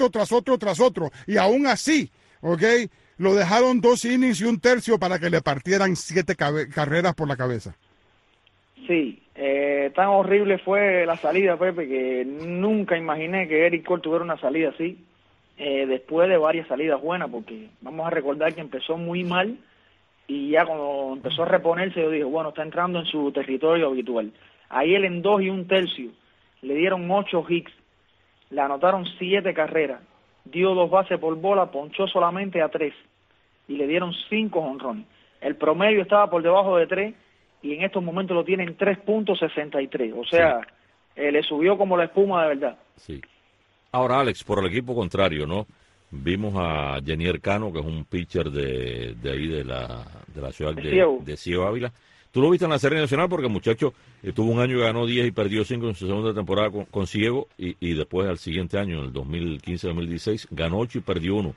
y aún así, ¿ok? Lo dejaron 2 innings y 1/3 para que le partieran 7 carreras por la cabeza. Sí, tan horrible fue la salida, Pepe, que nunca imaginé que Gerrit Cole tuviera una salida así, después de varias salidas buenas, porque vamos a recordar que empezó muy mal, y ya cuando empezó a reponerse yo dije, bueno, está entrando en su territorio habitual. Ahí él en 2 1/3 le dieron 8 hits, le anotaron 7 carreras, dio 2 bases por bola, ponchó solamente a 3 y le dieron 5 jonrones. El promedio estaba por debajo de 3 y en estos momentos lo tienen 3.63, o sea, sí, le subió como la espuma de verdad. Sí. Ahora, Alex, por el equipo contrario, ¿no? Vimos a Yenier Cano, que es un pitcher de ahí de la ciudad de Ciego Ávila. Tú lo viste en la Serie Nacional porque el muchacho tuvo un año que ganó 10 y perdió 5 en su segunda temporada con Ciego, y después al siguiente año, en el 2015-2016, ganó 8 y perdió 1.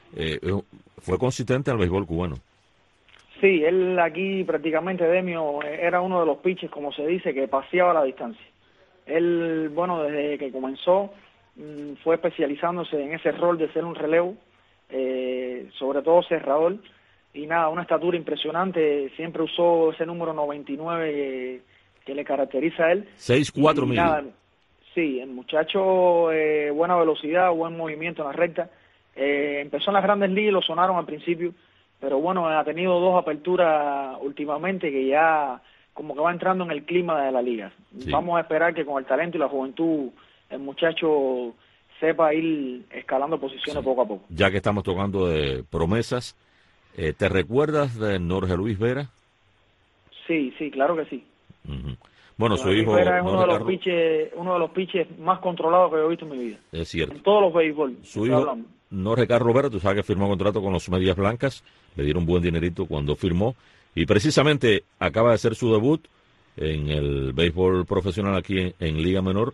Fue consistente en el béisbol cubano. Sí, él aquí prácticamente, Demio, era uno de los pitchers, como se dice, que paseaba la distancia. Él, bueno, desde que comenzó, fue especializándose en ese rol de ser un relevo, sobre todo cerrador, y nada, una estatura impresionante, siempre usó ese número 99 que le caracteriza a él. 6'4" mil. Sí, el muchacho, buena velocidad, buen movimiento en la recta, empezó en las grandes ligas y lo sonaron al principio, pero bueno, ha tenido 2 aperturas últimamente que ya como que va entrando en el clima de la liga. Sí. Vamos a esperar que con el talento y la juventud el muchacho sepa ir escalando posiciones poco a poco. Ya que estamos tocando de promesas, ¿te recuerdas de Jorge Luis Vera? Sí, claro que sí. Uh-huh. Bueno, su hijo Vera es uno de los pitches más controlados que he visto en mi vida. Es cierto. En todos los béisbol. Su hijo, Jorge Carlos Vera, tú sabes que firmó contrato con los Medias Blancas, le dieron buen dinerito cuando firmó, y precisamente acaba de hacer su debut en el béisbol profesional aquí en Liga Menor.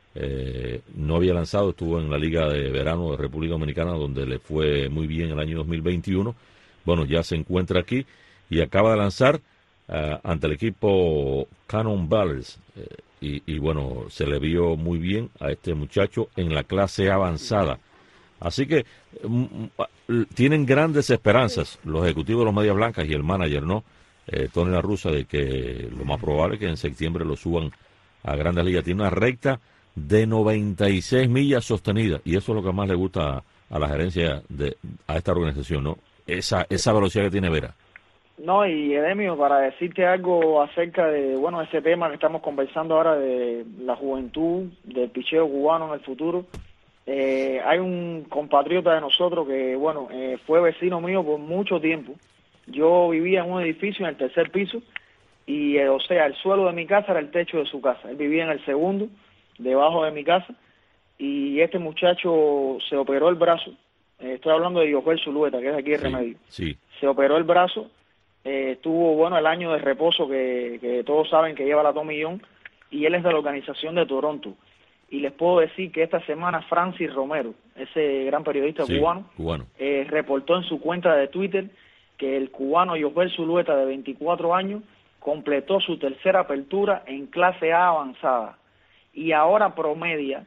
No había lanzado, estuvo en la Liga de Verano de República Dominicana, donde le fue muy bien el año 2021. Bueno, ya se encuentra aquí y acaba de lanzar ante el equipo Cannon Ballers, y bueno, se le vio muy bien a este muchacho en la clase avanzada Así que tienen grandes esperanzas los ejecutivos de los Medias Blancas y el manager, ¿no? Tony La Russa, de que lo más probable es que en septiembre lo suban a Grandes Ligas. Tiene una recta de 96 millas sostenida, y eso es lo que más le gusta a la gerencia a esta organización, ¿no? Esa velocidad que tiene Vera. No, y Edemio, para decirte algo acerca de, bueno, ese tema que estamos conversando ahora de la juventud, del picheo cubano en el futuro, hay un compatriota de nosotros que, bueno, fue vecino mío por mucho tiempo. Yo vivía en un edificio en el tercer piso y, o sea, el suelo de mi casa era el techo de su casa. Él vivía en el segundo, debajo de mi casa, y este muchacho se operó el brazo. Estoy hablando de Yoel Zulueta, que es aquí de Remedio. Sí. Se operó el brazo, tuvo, bueno, el año de reposo que todos saben que lleva la Tommy John, y él es de la organización de Toronto. Y les puedo decir que esta semana Francis Romero, ese gran periodista cubano, reportó en su cuenta de Twitter que el cubano Yoel Zulueta, de 24 años, completó su tercera apertura en clase A avanzada y ahora promedia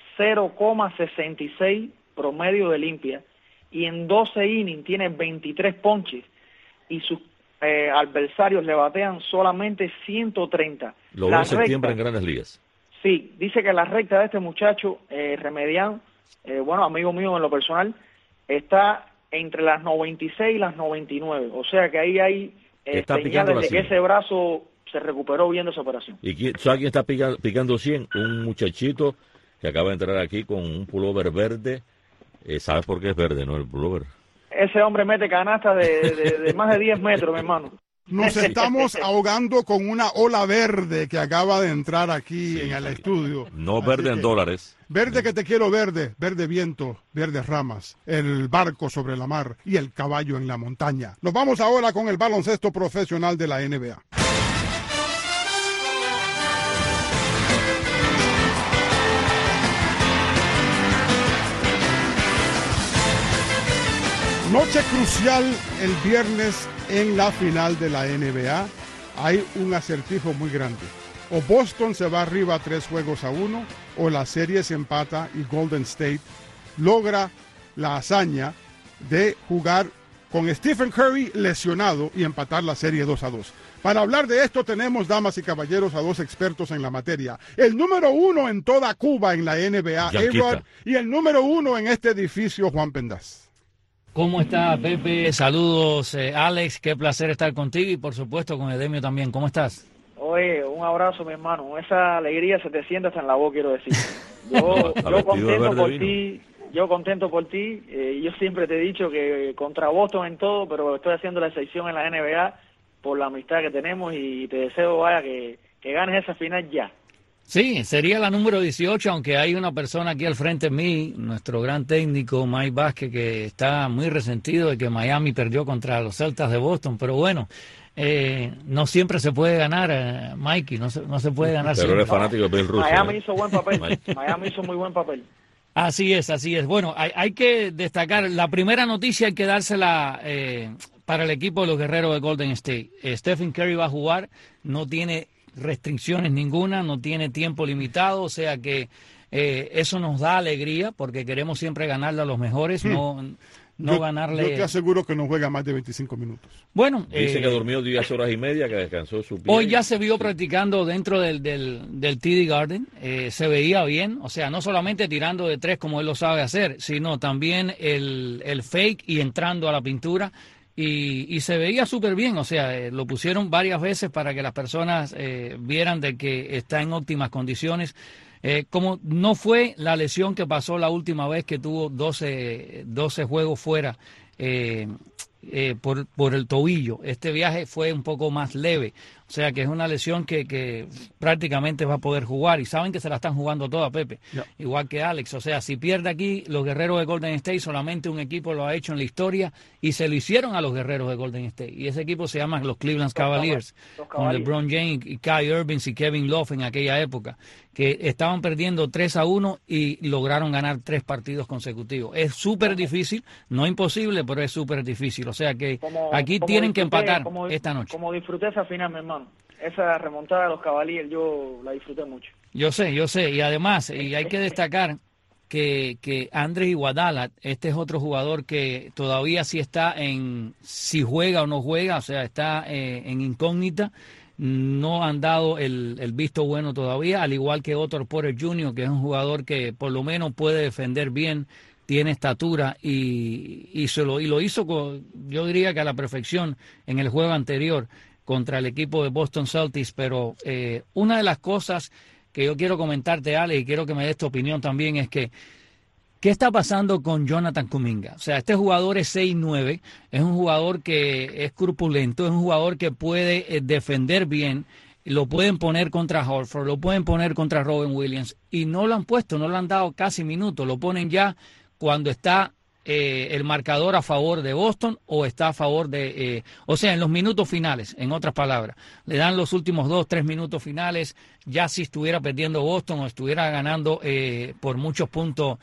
0,66 promedio de limpia, y en 12 innings tiene 23 ponches y sus adversarios le batean solamente 130. Lo veo en septiembre en Grandes Ligas. Sí, dice que la recta de este muchacho, Remediano, bueno, amigo mío en lo personal, está entre las 96 y las 99. O sea que ahí hay señales de que ese brazo se recuperó bien de esa operación. ¿Y sabes quién está picando 100? Un muchachito que acaba de entrar aquí con un pullover verde. ¿Sabes por qué es verde, no, el pullover? Ese hombre mete canastas de más de 10 metros, mi hermano. Nos estamos ahogando con una ola verde que acaba de entrar aquí en el estudio. No verde en dólares. Verde que te quiero verde, verde viento, verdes ramas, el barco sobre la mar y el caballo en la montaña. Nos vamos ahora con el baloncesto profesional de la NBA. Noche crucial el viernes en la final de la NBA. Hay un acertijo muy grande. O Boston se va arriba 3-1, o la serie se empata y Golden State logra la hazaña de jugar con Stephen Curry lesionado y empatar la serie 2-2. Para hablar de esto tenemos, damas y caballeros, a dos expertos en la materia. El número 1 en toda Cuba en la NBA, A-Rod, y el número 1 en este edificio, Juan Pendaz. ¿Cómo está, Pepe? Saludos, Alex, qué placer estar contigo y por supuesto con Edemio también. ¿Cómo estás? Oye, un abrazo, mi hermano. Esa alegría se te siente hasta en la voz, quiero decir. Yo contento por ti. Yo contento por ti. Yo siempre te he dicho que contra Boston en todo, pero estoy haciendo la excepción en la NBA por la amistad que tenemos y te deseo, vaya, que ganes esa final ya. Sí, sería la número 18, aunque hay una persona aquí al frente de mí, nuestro gran técnico Mike Vázquez, que está muy resentido de que Miami perdió contra los Celtas de Boston, pero bueno, no siempre se puede ganar, Mikey, no se puede ganar pero siempre. Eres fanático de Bill Russell. Miami hizo buen papel, Miami hizo muy buen papel. Así es. Bueno, hay que destacar, la primera noticia hay que dársela para el equipo de los guerreros de Golden State. Stephen Curry va a jugar, no tiene restricciones ninguna, no tiene tiempo limitado, o sea que eso nos da alegría porque queremos siempre ganarle a los mejores, no ganarle. Yo te aseguro que no juega más de 25 minutos. Bueno, dice que durmió 10 horas y media, que descansó su pie. Hoy ya se vio practicando dentro del TD Garden, se veía bien, o sea, no solamente tirando de 3 como él lo sabe hacer, sino también el fake y entrando a la pintura. Y se veía súper bien, o sea, lo pusieron varias veces para que las personas vieran de que está en óptimas condiciones. Como no fue la lesión que pasó la última vez que tuvo 12 juegos fuera por el tobillo. Este viaje fue un poco más leve, o sea que es una lesión que prácticamente va a poder jugar y saben que se la están jugando toda, Pepe, igual que Alex. O sea, si pierde aquí los guerreros de Golden State, solamente un equipo lo ha hecho en la historia y se lo hicieron a los guerreros de Golden State, y ese equipo se llama los Cleveland Cavaliers, con LeBron James y Kyrie Irving y Kevin Love en aquella época, que estaban perdiendo 3-1 y lograron ganar 3 partidos consecutivos. Es súper difícil, no imposible, pero es súper difícil. O sea que aquí tienen que empatar esta noche. Como disfruté esa final, mi hermano. Esa remontada de los Cavaliers yo la disfruté mucho. Yo sé. Y además, y hay que destacar que Andre Iguodala, este es otro jugador que todavía sí está si juega o no juega, o sea, está en incógnita. No han dado el visto bueno todavía, al igual que Otto Porter Jr., que es un jugador que por lo menos puede defender bien, tiene estatura y lo hizo, yo diría que a la perfección en el juego anterior contra el equipo de Boston Celtics. Pero una de las cosas que yo quiero comentarte, Ale, y quiero que me des tu opinión también, es que ¿qué está pasando con Jonathan Kuminga? O sea, este jugador es 6'9", es un jugador que es corpulento, es un jugador que puede defender bien, lo pueden poner contra Horford, lo pueden poner contra Robin Williams, y no lo han puesto, no le han dado casi minutos, lo ponen ya cuando está el marcador a favor de Boston o está a favor de, o sea, en los minutos finales, en otras palabras, le dan los últimos 2-3 minutos finales, ya si estuviera perdiendo Boston o estuviera ganando por muchos puntos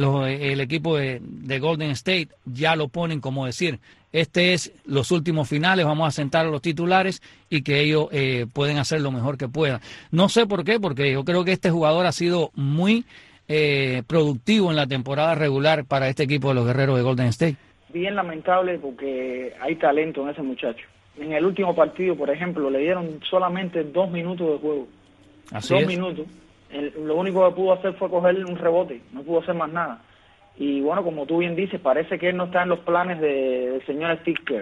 el equipo de Golden State, ya lo ponen como decir, este es los últimos finales, vamos a sentar a los titulares y que ellos pueden hacer lo mejor que puedan. No sé por qué, porque yo creo que este jugador ha sido muy productivo en la temporada regular para este equipo de los Guerreros de Golden State. Bien lamentable porque hay talento en ese muchacho. En el último partido, por ejemplo, le dieron solamente 2 minutos de juego. Así 2 es. minutos. Lo único que pudo hacer fue cogerle un rebote, no pudo hacer más nada. Y bueno, como tú bien dices, parece que él no está en los planes del señor Steve Kerr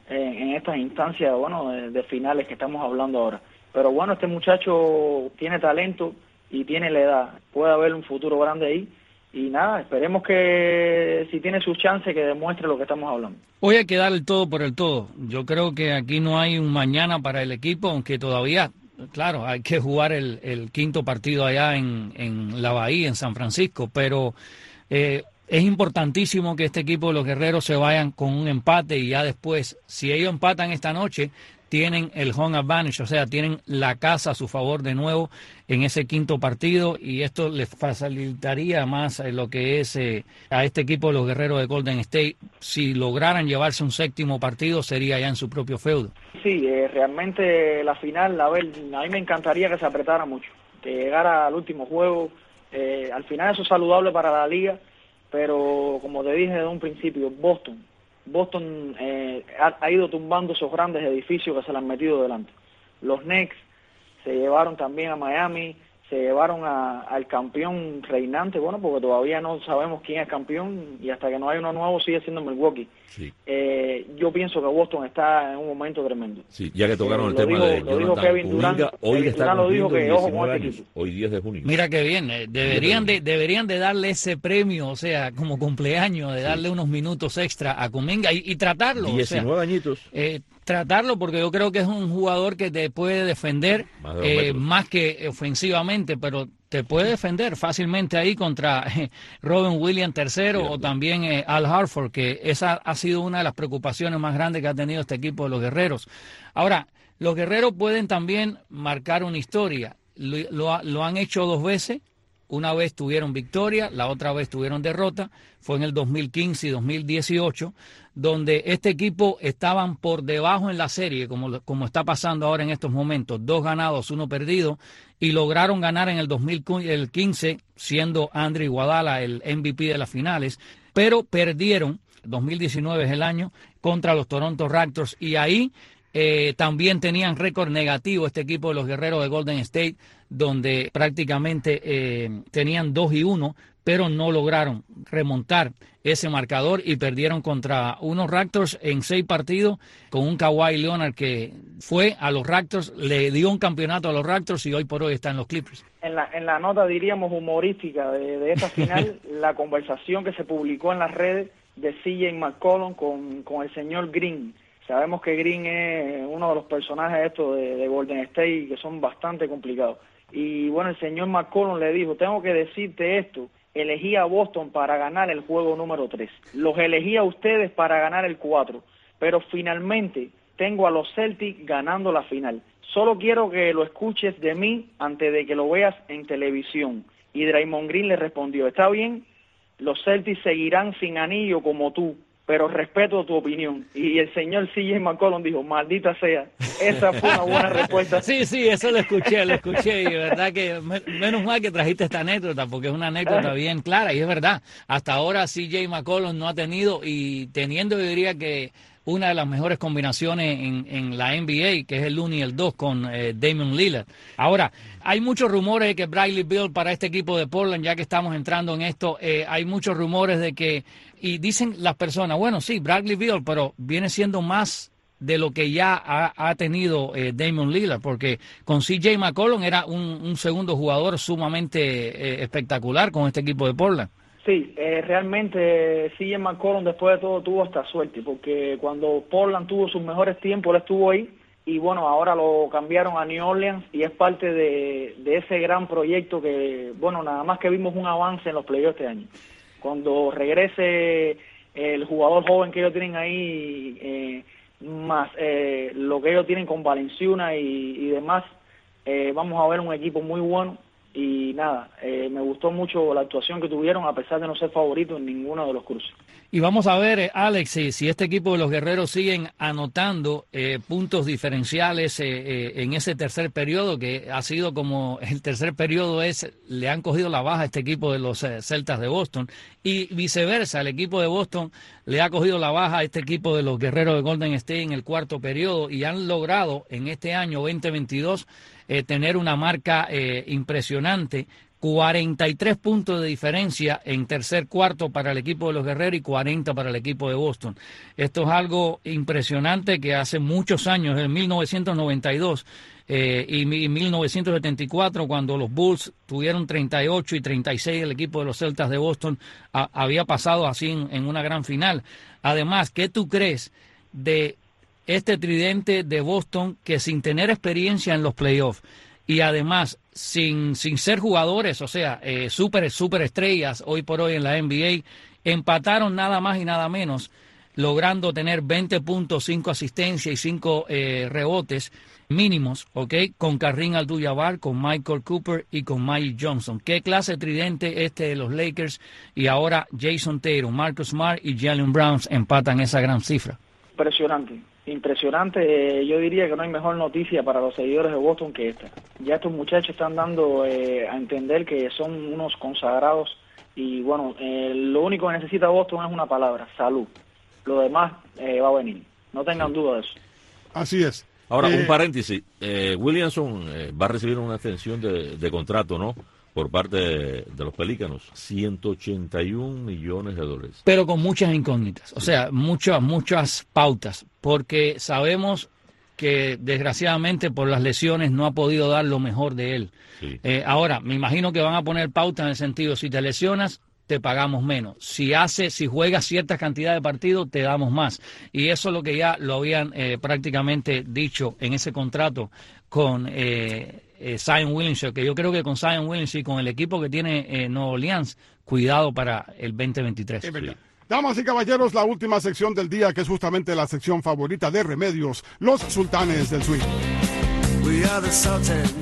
en estas instancias, bueno, de finales que estamos hablando ahora. Pero bueno, este muchacho tiene talento y tiene la edad, puede haber un futuro grande ahí, y nada, esperemos que si tiene su chance que demuestre lo que estamos hablando. Hoy hay que dar el todo por el todo. Yo creo que aquí no hay un mañana para el equipo, aunque todavía, claro, hay que jugar el quinto partido allá en la Bahía, en San Francisco, pero es importantísimo que este equipo de los Guerreros se vayan con un empate, y ya después, si ellos empatan esta noche, tienen el home advantage, o sea, tienen la casa a su favor de nuevo en ese quinto partido, y esto les facilitaría más lo que es a este equipo de los Guerreros de Golden State. Si lograran llevarse un séptimo partido, sería ya en su propio feudo. Sí, realmente la final, a ver, a mí me encantaría que se apretara mucho, que llegara al último juego. Al final eso es saludable para la liga, pero como te dije desde un principio, Boston ha ido tumbando esos grandes edificios que se le han metido delante. Los Knicks se llevaron también a Miami, se llevaron al campeón reinante, bueno, porque todavía no sabemos quién es campeón, y hasta que no hay uno nuevo sigue siendo Milwaukee. Sí. Yo pienso que Boston está en un momento tremendo. Sí, ya que tocaron el tema de Jonathan Kuminga, hoy está cumpliendo 19 años, hoy 10 de junio. Mira qué bien, deberían de darle ese premio, o sea, como cumpleaños, de darle unos minutos extra a Kuminga y tratarlo. 19 añitos. Tratarlo, porque yo creo que es un jugador que te puede defender más que ofensivamente, pero te puede defender fácilmente ahí contra Robin Williams III o también Al Horford, que esa ha sido una de las preocupaciones más grandes que ha tenido este equipo de los Guerreros. Ahora, los Guerreros pueden también marcar una historia. Lo han hecho 2 veces. Una vez tuvieron victoria, la otra vez tuvieron derrota, fue en el 2015 y 2018, donde este equipo estaban por debajo en la serie, como está pasando ahora en estos momentos, 2 ganados, 1 perdido, y lograron ganar en el 2015, siendo Andre Iguodala el MVP de las finales, pero perdieron, 2019 es el año, contra los Toronto Raptors, y ahí también tenían récord negativo este equipo de los Guerreros de Golden State, donde prácticamente tenían 2-1, pero no lograron remontar ese marcador y perdieron contra unos Raptors en 6 partidos, con un Kawhi Leonard que fue a los Raptors, le dio un campeonato a los Raptors y hoy por hoy está en los Clippers. En la nota, diríamos, humorística de esta final, la conversación que se publicó en las redes de CJ McCollum con el señor Green. Sabemos que Green es uno de los personajes estos de Golden State que son bastante complicados. Y bueno, el señor McCollum le dijo, tengo que decirte esto, elegí a Boston para ganar el juego número 3. Los elegí a ustedes para ganar el 4, pero finalmente tengo a los Celtics ganando la final. Solo quiero que lo escuches de mí antes de que lo veas en televisión. Y Draymond Green le respondió, está bien, los Celtics seguirán sin anillo como tú, pero respeto tu opinión. Y el señor C.J. McCollum dijo, maldita sea, esa fue una buena respuesta. Sí, eso lo escuché, y de verdad que menos mal que trajiste esta anécdota, porque es una anécdota bien clara, y es verdad, hasta ahora C.J. McCollum no ha tenido, y teniendo, yo diría que una de las mejores combinaciones en la NBA, que es el 1 y el 2 con Damian Lillard. Ahora, hay muchos rumores de que Bradley Beal para este equipo de Portland, ya que estamos entrando en esto, hay muchos rumores de que, y dicen las personas, bueno, sí, Bradley Beal, pero viene siendo más de lo que ya ha tenido Damian Lillard, porque con C.J. McCollum era un segundo jugador sumamente espectacular con este equipo de Portland. Sí, realmente C.J. McCollum después de todo tuvo hasta suerte, porque cuando Portland tuvo sus mejores tiempos, él estuvo ahí, y bueno, ahora lo cambiaron a New Orleans, y es parte de ese gran proyecto que, bueno, nada más que vimos un avance en los playoffs este año. Cuando regrese el jugador joven que ellos tienen ahí, más lo que ellos tienen con Valenciuna y demás, vamos a ver un equipo muy bueno. Y nada, me gustó mucho la actuación que tuvieron, a pesar de no ser favoritos en ninguno de los cruces. Y vamos a ver, Alex, si este equipo de los Guerreros siguen anotando puntos diferenciales en ese tercer periodo, que ha sido como el tercer periodo le han cogido la baja a este equipo de los Celtas de Boston, y viceversa, el equipo de Boston le ha cogido la baja a este equipo de los Guerreros de Golden State en el cuarto periodo, y han logrado en este año 2022 tener una marca impresionante, 43 puntos de diferencia en tercer cuarto para el equipo de los Guerreros y 40 para el equipo de Boston. Esto es algo impresionante que hace muchos años, en 1992 y 1974, cuando los Bulls tuvieron 38 y 36, el equipo de los Celtas de Boston había pasado así en una gran final. Además, ¿qué tú crees de este tridente de Boston, que sin tener experiencia en los playoffs y además sin ser jugadores, o sea, super estrellas hoy por hoy en la NBA, empataron nada más y nada menos, logrando tener 20 puntos, 5 asistencias y 5 rebotes mínimos, ¿ok? Con Kareem Abdul-Jabbar, con Michael Cooper y con Magic Johnson. ¿Qué clase de tridente de los Lakers? Y ahora Jason Tatum, Marcus Smart y Jaylen Brown empatan esa gran cifra. Impresionante, yo diría que no hay mejor noticia para los seguidores de Boston que esta. Ya estos muchachos están dando a entender que son unos consagrados, y bueno, lo único que necesita Boston es una palabra: salud. Lo demás va a venir, no tengan duda de eso. Así es. Ahora, un paréntesis, Williamson va a recibir una extensión de contrato, ¿no?, por parte de los Pelícanos, $181 millones. Pero con muchas incógnitas, o sea, muchas pautas, porque sabemos que desgraciadamente por las lesiones no ha podido dar lo mejor de él. Sí. Ahora, me imagino que van a poner pautas en el sentido, si te lesionas, te pagamos menos. Si juegas cierta cantidad de partidos, te damos más. Y eso es lo que ya lo habían prácticamente dicho en ese contrato con Zion Williamson, que yo creo que con Zion Williamson y con el equipo que tiene Nueva Orleans, cuidado para el 2023. Es verdad. Damas y caballeros, la última sección del día, que es justamente la sección favorita de Remedios, los Sultanes del Swing. We are the Sultans.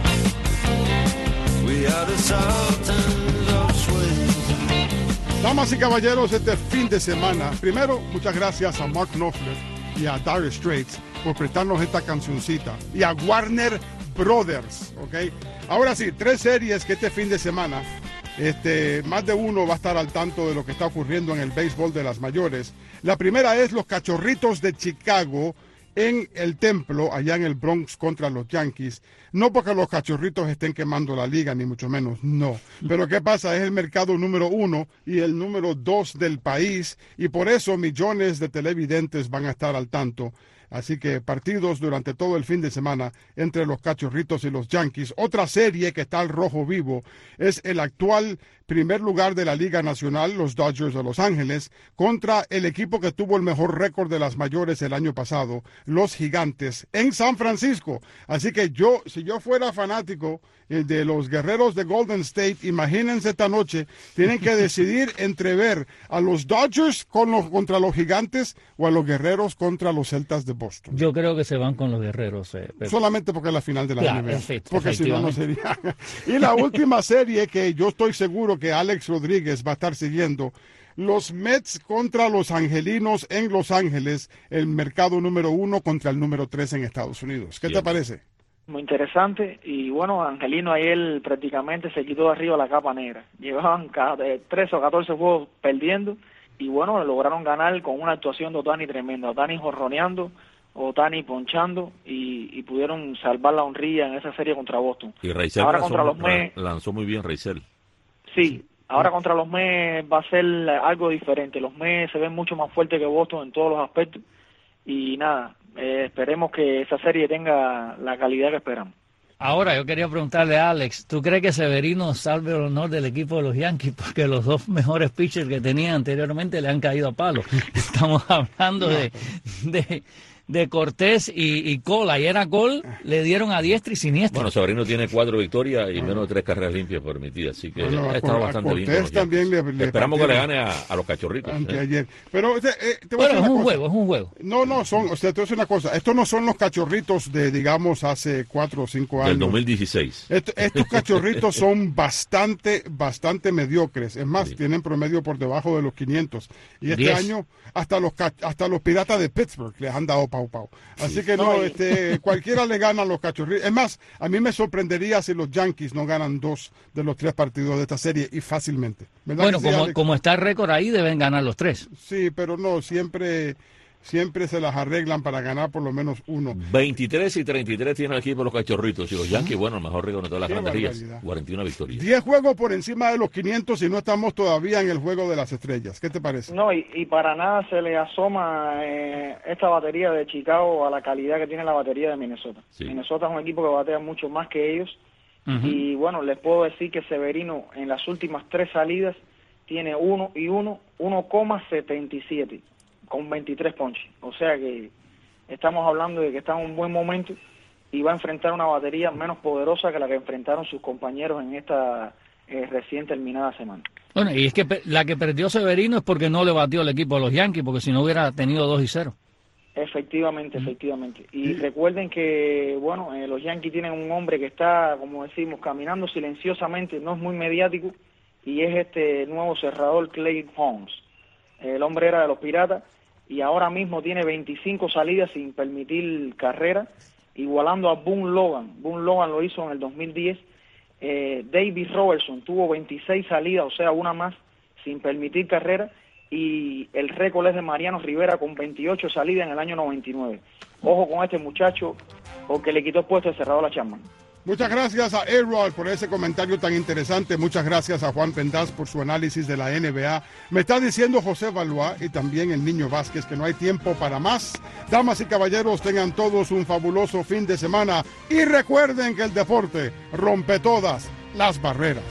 We are the Sultans of Swing. Damas y caballeros, este fin de semana, primero, muchas gracias a Mark Knopfler y a Dire Straits por prestarnos esta cancioncita, y a Warner Brothers, ¿ok? Ahora sí, 3 series que este fin de semana, más de uno va a estar al tanto de lo que está ocurriendo en el béisbol de las mayores. La primera es los Cachorritos de Chicago en el Templo, allá en el Bronx, contra los Yankees. No porque los Cachorritos estén quemando la liga, ni mucho menos, no. Pero ¿qué pasa? Es el mercado número 1 y el número 2 del país, y por eso millones de televidentes van a estar al tanto. Así que partidos durante todo el fin de semana entre los Cachorritos y los Yankees. Otra serie que está al rojo vivo es el actual primer lugar de la Liga Nacional, los Dodgers de Los Ángeles, contra el equipo que tuvo el mejor récord de las mayores el año pasado, los Gigantes, en San Francisco. Así que si yo fuera fanático de los Guerreros de Golden State, imagínense esta noche, tienen que decidir entre ver a los Dodgers contra los Gigantes o a los Guerreros contra los Celtas de Boston. Yo creo que se van con los Guerreros. Solamente porque es la final de la NBA. Porque si no, no sería. Y la última serie que yo estoy seguro que Alex Rodríguez va a estar siguiendo, Los Mets contra los Angelinos en Los Ángeles, el mercado número 1 contra el número 3 en Estados Unidos. ¿Qué te parece? Muy interesante, y bueno, Angelino ayer prácticamente se quitó de arriba la capa negra. Llevaban 13 o 14 juegos perdiendo, y bueno, lograron ganar con una actuación de Ohtani tremenda. Ohtani jorroneando, Ohtani ponchando, y pudieron salvar la honrilla en esa serie contra Boston. Y Raizel lanzó muy bien Raizel. Sí. Ahora contra los Mets va a ser algo diferente. Los Mets se ven mucho más fuertes que Boston en todos los aspectos. Y nada, esperemos que esa serie tenga la calidad que esperamos. Ahora, yo quería preguntarle a Alex, ¿tú crees que Severino salve el honor del equipo de los Yankees? Porque los dos mejores pitchers que tenían anteriormente le han caído a palo. Estamos hablando de Cortés y Cole. Ayer a Cole le dieron a diestra y siniestra. Bueno, Severino tiene 4 victorias y menos de 3 carreras limpias permitidas, así que ha estado bastante bien. También esperamos que le gane a los Cachorritos. Anteayer. Pero te voy a decir es un juego. No, te voy a decir una cosa. Estos no son los Cachorritos de, digamos, hace 4 o 5 años. Del 2016. Estos Cachorritos son bastante mediocres. Es más, tienen promedio por debajo de los 500. Y este 10. año hasta los Piratas de Pittsburgh les han dado pau. Así que cualquiera le gana a los Cachorritos. Es más, a mí me sorprendería si los Yankees no ganan 2 de los 3 partidos de esta serie, y fácilmente. Bueno, como está el récord ahí, deben ganar los 3. Sí, pero no, siempre se las arreglan para ganar por lo menos 1. 23 y 33 tiene el equipo de los Cachorritos. Y los Yankees, bueno, el mejor récord de todas las grandes ligas. 41 victorias. 10 juegos por encima de los 500 y no estamos todavía en el juego de las estrellas. ¿Qué te parece? No, y para nada se le asoma esta batería de Chicago a la calidad que tiene la batería de Minnesota. Sí. Minnesota es un equipo que batea mucho más que ellos. Y bueno, les puedo decir que Severino en las últimas 3 salidas tiene 1,77. con 23 ponches. O sea que estamos hablando de que está en un buen momento y va a enfrentar una batería menos poderosa que la que enfrentaron sus compañeros en esta recién terminada semana. Bueno, y es que la que perdió Severino es porque no le batió el equipo de los Yankees, porque si no hubiera tenido 2-0. Efectivamente. Y recuerden que, bueno, los Yankees tienen un hombre que está, como decimos, caminando silenciosamente, no es muy mediático, y es este nuevo cerrador Clay Holmes. El hombre era de los Piratas y ahora mismo tiene 25 salidas sin permitir carrera, igualando a Boone Logan. Boone Logan lo hizo en el 2010. David Robertson tuvo 26 salidas, o sea, una más sin permitir carrera, y el récord es de Mariano Rivera con 28 salidas en el año 99. Ojo con este muchacho, porque le quitó el puesto de cerrador a Chapman. Muchas gracias a A-Rod por ese comentario tan interesante. Muchas gracias a Juan Pendaz por su análisis de la NBA. Me está diciendo José Valois y también el Niño Vázquez que no hay tiempo para más. Damas y caballeros, tengan todos un fabuloso fin de semana y recuerden que el deporte rompe todas las barreras.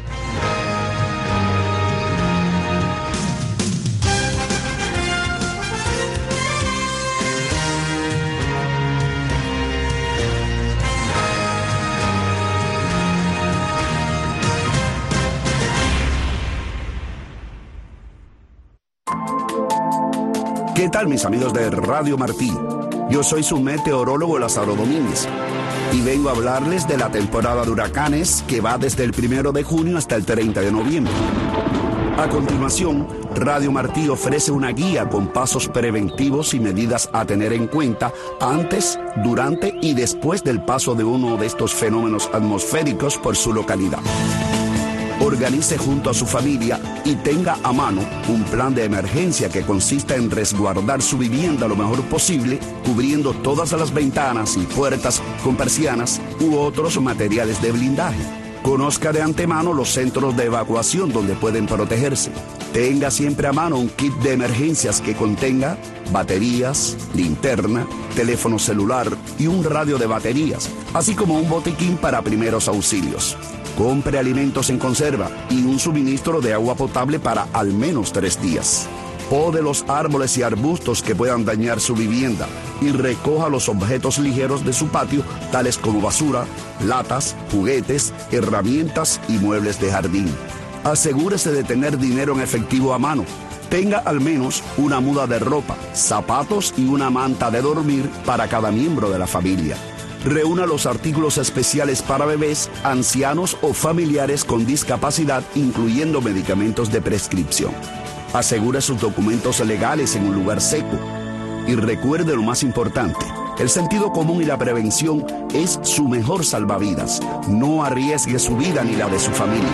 ¿Qué tal, mis amigos de Radio Martí? Yo soy su meteorólogo Lázaro Domínguez y vengo a hablarles de la temporada de huracanes que va desde el 1 de junio hasta el 30 de noviembre. A continuación, Radio Martí ofrece una guía con pasos preventivos y medidas a tener en cuenta antes, durante y después del paso de uno de estos fenómenos atmosféricos por su localidad. Organice junto a su familia y tenga a mano un plan de emergencia que consista en resguardar su vivienda lo mejor posible, cubriendo todas las ventanas y puertas con persianas u otros materiales de blindaje. Conozca de antemano los centros de evacuación donde pueden protegerse. Tenga siempre a mano un kit de emergencias que contenga baterías, linterna, teléfono celular y un radio de baterías, así como un botiquín para primeros auxilios. Compre alimentos en conserva y un suministro de agua potable para al menos 3 días. Pode los árboles y arbustos que puedan dañar su vivienda y recoja los objetos ligeros de su patio, tales como basura, latas, juguetes, herramientas y muebles de jardín. Asegúrese de tener dinero en efectivo a mano. Tenga al menos una muda de ropa, zapatos y una manta de dormir para cada miembro de la familia. Reúna los artículos especiales para bebés, ancianos o familiares con discapacidad, incluyendo medicamentos de prescripción. Asegure sus documentos legales en un lugar seco. Y recuerde lo más importante, el sentido común y la prevención es su mejor salvavidas. No arriesgue su vida ni la de su familia.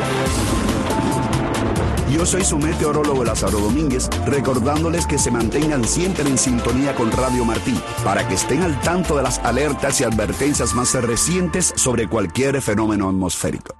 Yo soy su meteorólogo Lázaro Domínguez, recordándoles que se mantengan siempre en sintonía con Radio Martí, para que estén al tanto de las alertas y advertencias más recientes sobre cualquier fenómeno atmosférico.